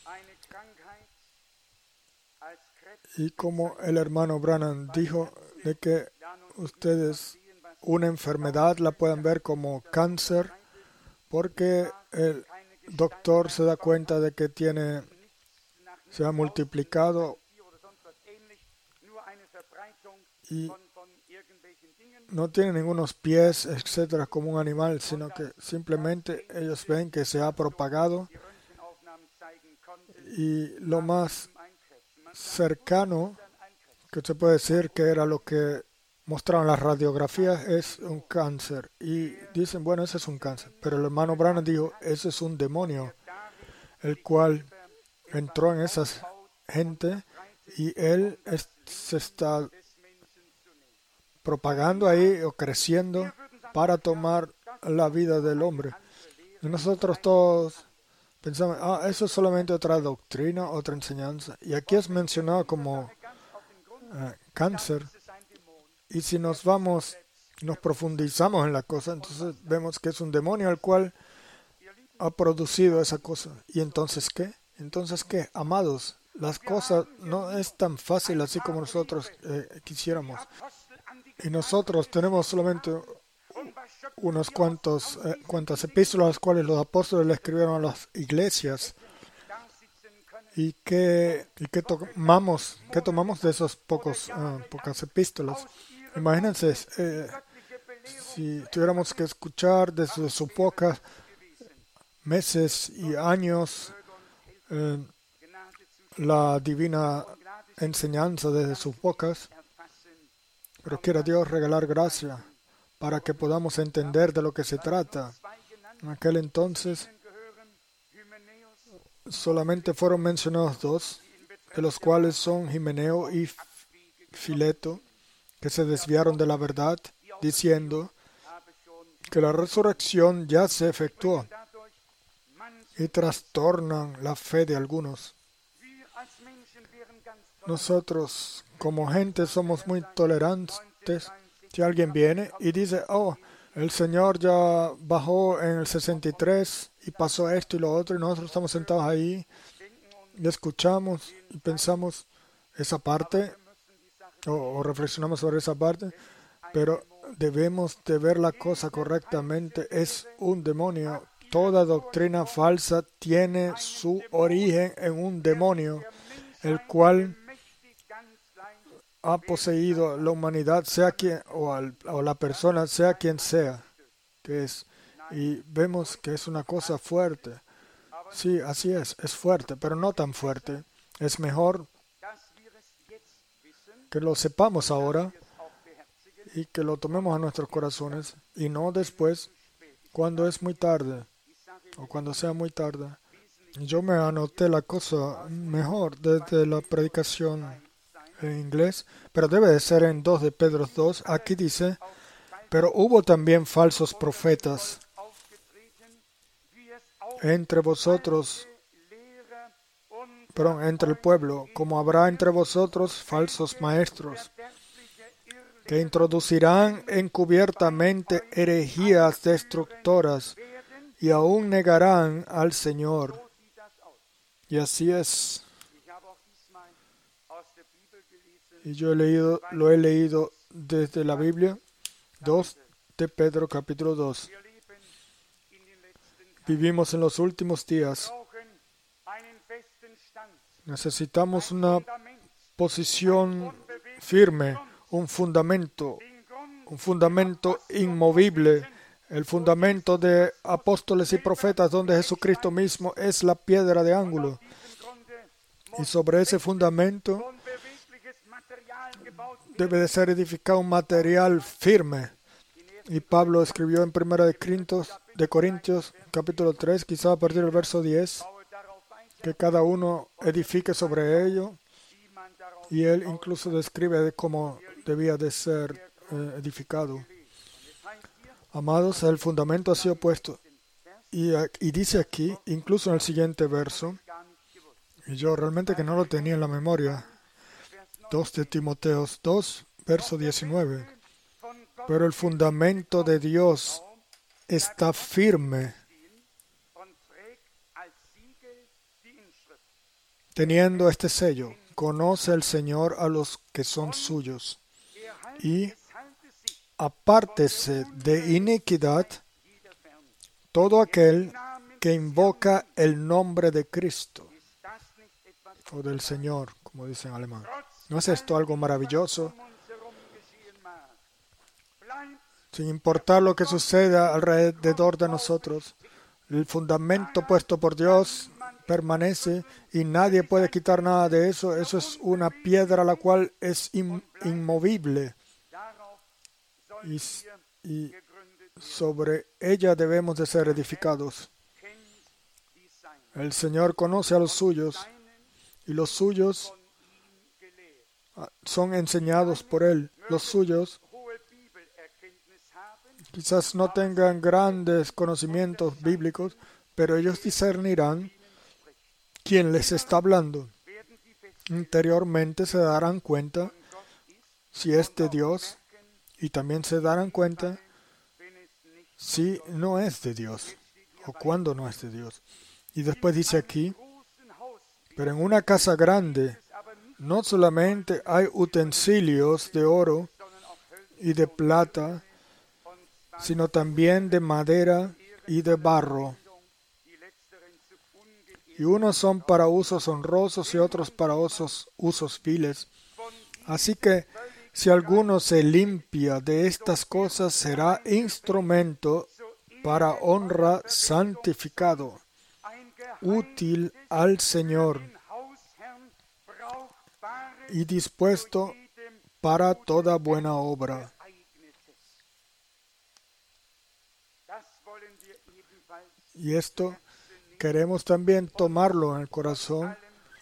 Speaker 1: Y como el hermano Branham dijo, de que ustedes una enfermedad la pueden ver como cáncer, porque el doctor se da cuenta de que se ha multiplicado y no tiene ningunos pies, etcétera, como un animal, sino que simplemente ellos ven que se ha propagado. Y lo más cercano que se puede decir que era lo que mostraron las radiografías es un cáncer. Y dicen, bueno, ese es un cáncer. Pero el hermano Branham dijo, ese es un demonio, el cual entró en esa gente y él se está propagando ahí o creciendo para tomar la vida del hombre. Y nosotros todos pensamos, eso es solamente otra doctrina, otra enseñanza. Y aquí es mencionado como cáncer. Y si nos profundizamos en la cosa, entonces vemos que es un demonio el cual ha producido esa cosa. ¿Y entonces qué? Entonces qué, amados, las cosas no es tan fácil así como nosotros quisiéramos. Y nosotros tenemos solamente unos cuantas epístolas las cuales los apóstoles le escribieron a las iglesias. ¿Y qué tomamos de esos pocas epístolas? Imagínense, si tuviéramos que escuchar desde sus pocas meses y años la divina enseñanza desde sus bocas, pero quiera Dios regalar gracia para que podamos entender de lo que se trata. En aquel entonces solamente fueron mencionados dos, de los cuales son Himeneo y Fileto, que se desviaron de la verdad, diciendo que la resurrección ya se efectuó. y trastornan la fe de algunos. Nosotros, como gente, somos muy tolerantes. Si alguien viene y dice, oh, el Señor ya bajó en el 63 y pasó esto y lo otro, y nosotros estamos sentados ahí y escuchamos y pensamos esa parte, o reflexionamos sobre esa parte, pero debemos de ver la cosa correctamente. Es un demonio. Toda doctrina falsa tiene su origen en un demonio, el cual ha poseído la humanidad, sea quien, o la persona, sea quien sea, que es. Y vemos que es una cosa fuerte. Sí, así es fuerte, pero no tan fuerte. Es mejor que lo sepamos ahora y que lo tomemos a nuestros corazones y no después, cuando es muy tarde o cuando sea muy tarde. Yo me anoté la cosa mejor desde la predicación en inglés, pero debe de ser en 2 de Pedro 2. Aquí dice, pero hubo también falsos profetas entre vosotros, entre el pueblo, como habrá entre vosotros falsos maestros, que introducirán encubiertamente herejías destructoras y aún negarán al Señor. Y así es. Y yo lo he leído desde la Biblia, 2 de Pedro capítulo 2. Vivimos en los últimos días. Necesitamos una posición firme, un fundamento inmovible, el fundamento de apóstoles y profetas, donde Jesucristo mismo es la piedra de ángulo. Y sobre ese fundamento debe de ser edificado un material firme. Y Pablo escribió en 1 de Corintios capítulo 3, quizá a partir del verso 10, que cada uno edifique sobre ello, y él incluso describe de cómo debía de ser edificado. Amados, el fundamento ha sido puesto. Y dice aquí, incluso en el siguiente verso, y yo realmente que no lo tenía en la memoria, 2 de Timoteo 2, verso 19. Pero el fundamento de Dios está firme, teniendo este sello: conoce el Señor a los que son suyos, y apártese de iniquidad todo aquel que invoca el nombre de Cristo, o del Señor, como dicen en alemán. ¿No es esto algo maravilloso? Sin importar lo que suceda alrededor de nosotros, el fundamento puesto por Dios permanece y nadie puede quitar nada de eso. Eso es una piedra la cual es inmovible. Y sobre ella debemos de ser edificados. El Señor conoce a los suyos y los suyos son enseñados por Él. Los suyos quizás no tengan grandes conocimientos bíblicos, pero ellos discernirán quién les está hablando. Interiormente se darán cuenta si es de Dios, y también se darán cuenta si no es de Dios o cuando no es de Dios. Y después dice aquí, pero en una casa grande no solamente hay utensilios de oro y de plata, sino también de madera y de barro. Y unos son para usos honrosos y otros para usos viles. Así que si alguno se limpia de estas cosas, será instrumento para honra, santificado, útil al Señor y dispuesto para toda buena obra. Y esto queremos también tomarlo en el corazón,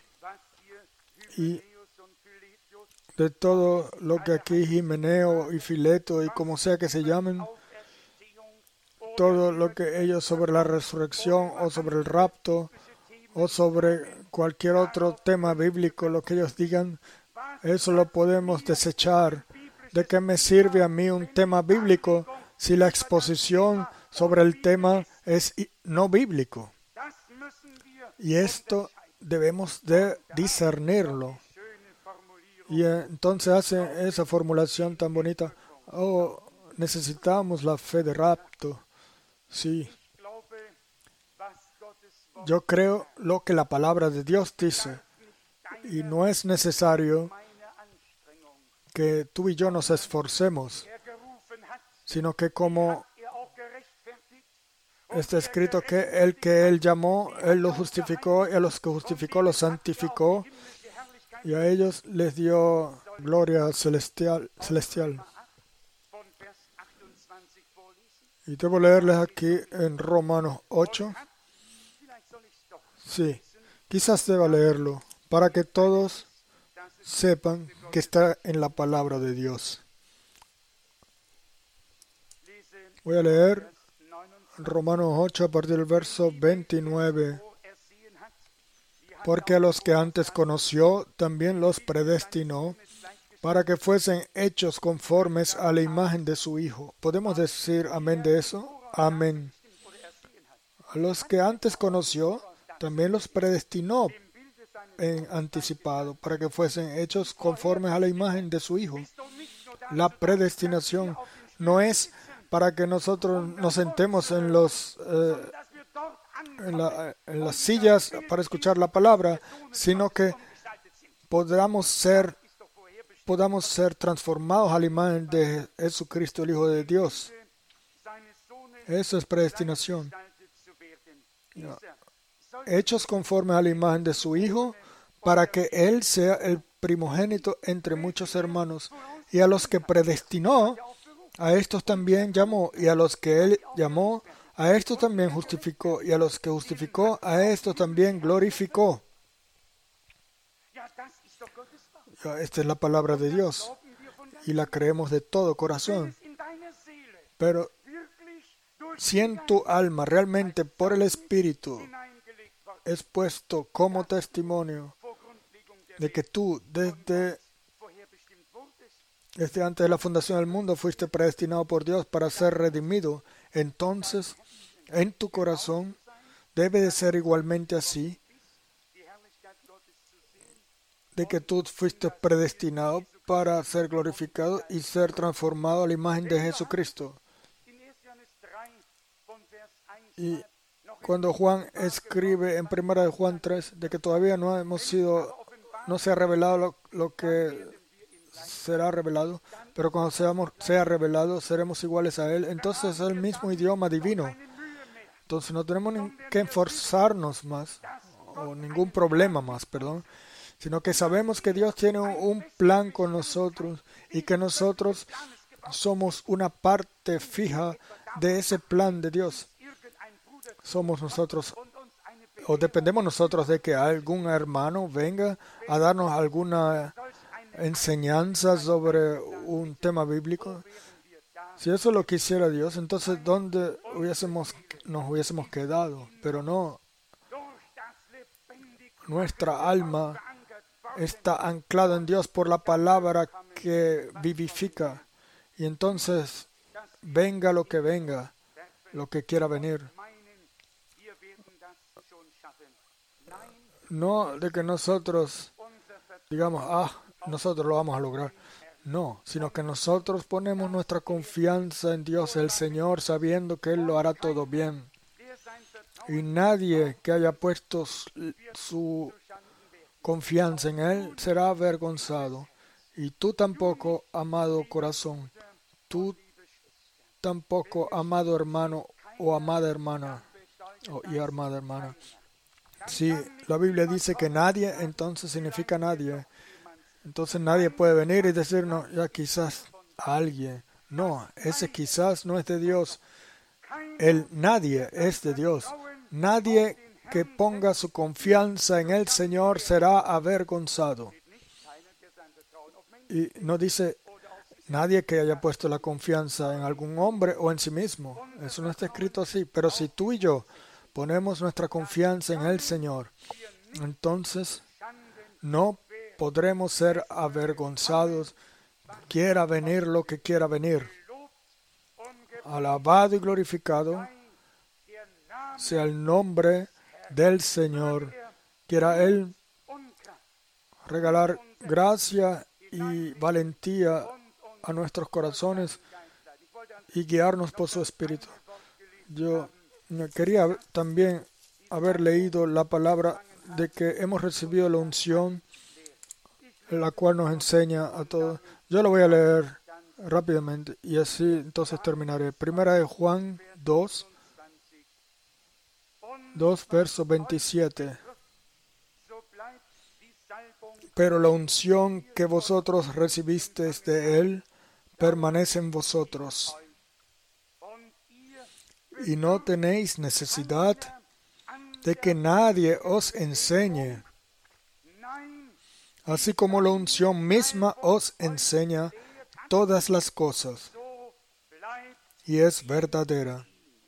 Speaker 1: y de todo lo que aquí Himeneo y Fileto y como sea que se llamen, todo lo que ellos sobre la resurrección o sobre el rapto o sobre cualquier otro tema bíblico, lo que ellos digan, eso lo podemos desechar. ¿De qué me sirve a mí un tema bíblico si la exposición sobre el tema es no bíblico? Y esto debemos de discernirlo. Y entonces hace esa formulación tan bonita. Oh, necesitamos la fe de rapto. Sí. Yo creo lo que la palabra de Dios dice. Y no es necesario que tú y yo nos esforcemos, sino que como está escrito que Él llamó, Él lo justificó, y a los que justificó los santificó, y a ellos les dio gloria celestial. Y debo leerles aquí en Romanos 8. Sí, quizás deba leerlo, para que todos sepan que está en la palabra de Dios. Voy a leer Romanos 8 a partir del verso 29. Porque a los que antes conoció, también los predestinó, para que fuesen hechos conformes a la imagen de su Hijo. ¿Podemos decir amén de eso? Amén. A los que antes conoció, también los predestinó en anticipado, para que fuesen hechos conformes a la imagen de su Hijo. La predestinación no es para que nosotros nos sentemos en las sillas para escuchar la palabra, sino que podamos ser transformados a la imagen de Jesucristo, el Hijo de Dios. Eso es predestinación. Hechos conformes a la imagen de su Hijo, para que Él sea el primogénito entre muchos hermanos. Y a los que predestinó, a estos también llamó. Y a los que Él llamó, a estos también justificó. Y a los que justificó, a estos también glorificó. Esta es la palabra de Dios. Y la creemos de todo corazón. Pero si en tu alma realmente por el Espíritu es puesto como testimonio de que tú desde antes de la fundación del mundo fuiste predestinado por Dios para ser redimido, entonces en tu corazón debe de ser igualmente así, de que tú fuiste predestinado para ser glorificado y ser transformado a la imagen de Jesucristo. Y cuando Juan escribe en 1 Juan 3 de que todavía no se ha revelado lo que será revelado, pero cuando sea revelado seremos iguales a Él. Entonces es el mismo idioma divino. Entonces no tenemos que esforzarnos más, o ningún problema más, sino que sabemos que Dios tiene un plan con nosotros y que nosotros somos una parte fija de ese plan de Dios. Somos nosotros, o dependemos nosotros de que algún hermano venga a darnos alguna enseñanza sobre un tema bíblico. Si eso lo quisiera Dios, entonces ¿dónde nos hubiésemos quedado? Pero no. Nuestra alma está anclada en Dios por la palabra que vivifica. Y entonces, venga lo que quiera venir. No de que nosotros digamos, nosotros lo vamos a lograr. No, sino que nosotros ponemos nuestra confianza en Dios, el Señor, sabiendo que Él lo hará todo bien. Y nadie que haya puesto su confianza en Él será avergonzado. Y tú tampoco, amado corazón. Tú tampoco, amado hermano o amada hermana. Y amada hermana. Si la Biblia dice que nadie, entonces significa nadie. Entonces nadie puede venir y decirnos, ya quizás a alguien. No, ese quizás no es de Dios. El nadie es de Dios. Nadie que ponga su confianza en el Señor será avergonzado. Y no dice Nadie que haya puesto la confianza en algún hombre o en sí mismo. Eso no está escrito así. Pero si tú y yo ponemos nuestra confianza en el Señor, entonces no podremos ser avergonzados, quiera venir lo que quiera venir. Alabado y glorificado sea el nombre del Señor. Quiera Él regalar gracia y valentía a nuestros corazones y guiarnos por su Espíritu. Yo quería también haber leído la palabra de que hemos recibido la unción, la cual nos enseña a todos. Yo lo voy a leer rápidamente y así entonces terminaré. Primera de Juan 2, verso 27. Pero la unción que vosotros recibisteis de Él permanece en vosotros, y no tenéis necesidad de que nadie os enseñe, así como la unción misma os enseña todas las cosas, y es verdadera.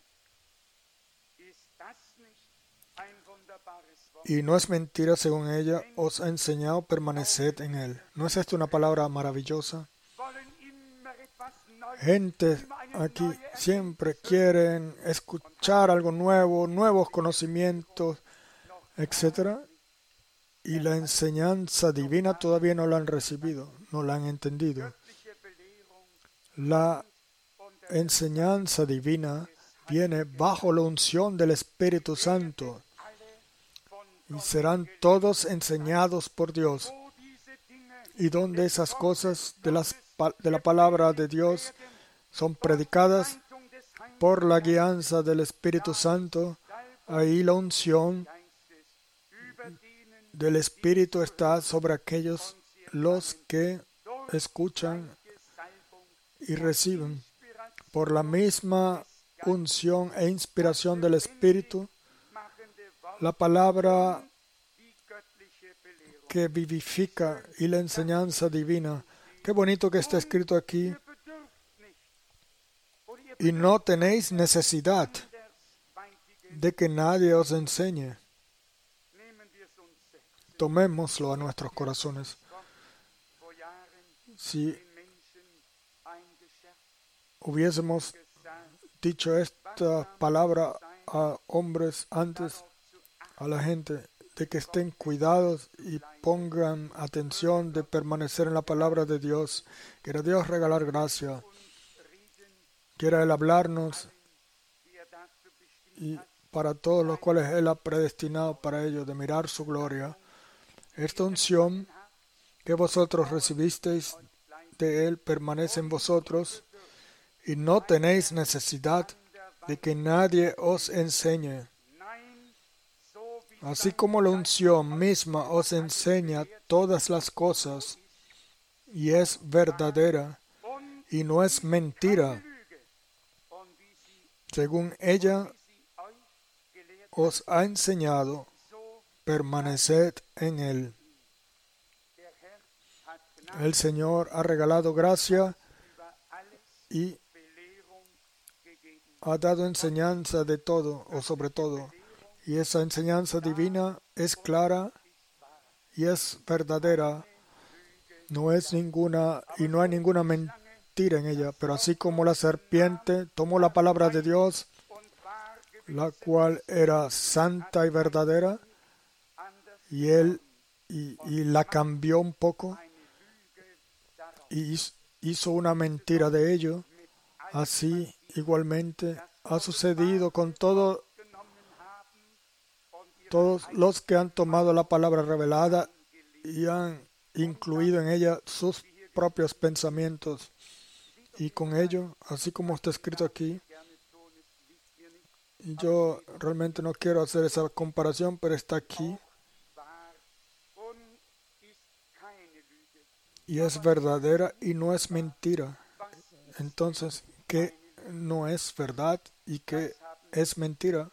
Speaker 1: Y no es mentira, según ella os ha enseñado, permaneced en Él. ¿No es esto una palabra maravillosa? Gente aquí siempre quieren escuchar algo nuevo, nuevos conocimientos, etc. Y la enseñanza divina todavía no la han recibido, no la han entendido. La enseñanza divina viene bajo la unción del Espíritu Santo y serán todos enseñados por Dios. Y donde esas cosas de la palabra de Dios son predicadas por la guianza del Espíritu Santo, ahí la unción del Espíritu está sobre aquellos los que escuchan y reciben. Por la misma unción e inspiración del Espíritu, la palabra que vivifica y la enseñanza divina. Qué bonito que está escrito aquí. Y no tenéis necesidad de que nadie os enseñe. Tomémoslo a nuestros corazones. Si hubiésemos dicho esta palabra a hombres antes, a la gente, de que estén cuidados y pongan atención de permanecer en la palabra de Dios, quiera Dios regalar gracia, quiera Él hablarnos y para todos los cuales Él ha predestinado para ellos de mirar su gloria. Esta unción que vosotros recibisteis de Él permanece en vosotros y no tenéis necesidad de que nadie os enseñe. Así como la unción misma os enseña todas las cosas y es verdadera y no es mentira, según ella os ha enseñado, permaneced en Él. El Señor ha regalado gracia y ha dado enseñanza de todo o sobre todo. Y esa enseñanza divina es clara y es verdadera. No es ninguna y no hay ninguna mentira en ella. Pero así como la serpiente tomó la palabra de Dios, la cual era santa y verdadera, y él y la cambió un poco y hizo una mentira de ello, así igualmente ha sucedido con todos los que han tomado la palabra revelada y han incluido en ella sus propios pensamientos. Y con ello, así como está escrito aquí, y yo realmente no quiero hacer esa comparación, pero está aquí, y es verdadera y no es mentira. Entonces, ¿qué no es verdad y qué es mentira?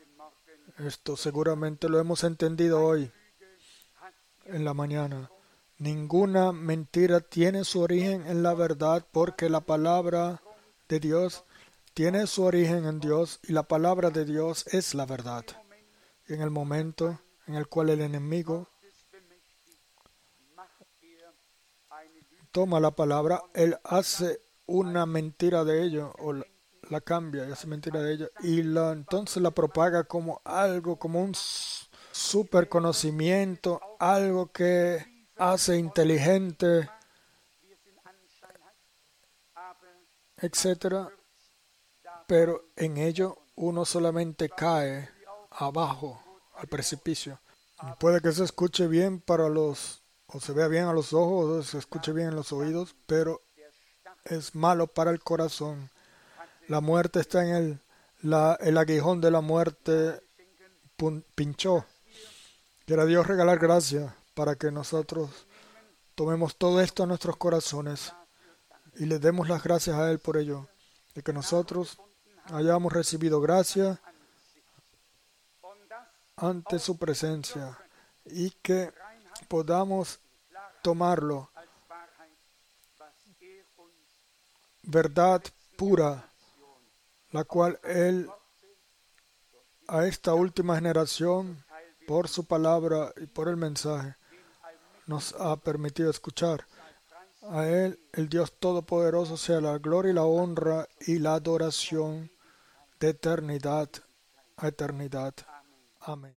Speaker 1: Esto seguramente lo hemos entendido hoy en la mañana. Ninguna mentira tiene su origen en la verdad, porque la palabra de Dios tiene su origen en Dios y la palabra de Dios es la verdad. Y en el momento en el cual el enemigo toma la palabra, él hace una mentira de ello o la cambia y hace mentira de ello y entonces la propaga como algo, como un super conocimiento, algo que hace inteligente, etcétera. Pero en ello uno solamente cae abajo al precipicio. Y puede que se escuche bien o se vea bien a los ojos, o se escuche bien en los oídos, pero es malo para el corazón. La muerte está en el aguijón de la muerte pinchó. Quiera Dios regalar gracia para que nosotros tomemos todo esto a nuestros corazones y le demos las gracias a Él por ello. De que nosotros hayamos recibido gracia ante su presencia y que podamos tomarlo, verdad pura, la cual Él a esta última generación, por su palabra y por el mensaje, nos ha permitido escuchar. A Él, el Dios Todopoderoso, sea la gloria y la honra y la adoración de eternidad a eternidad. Amén.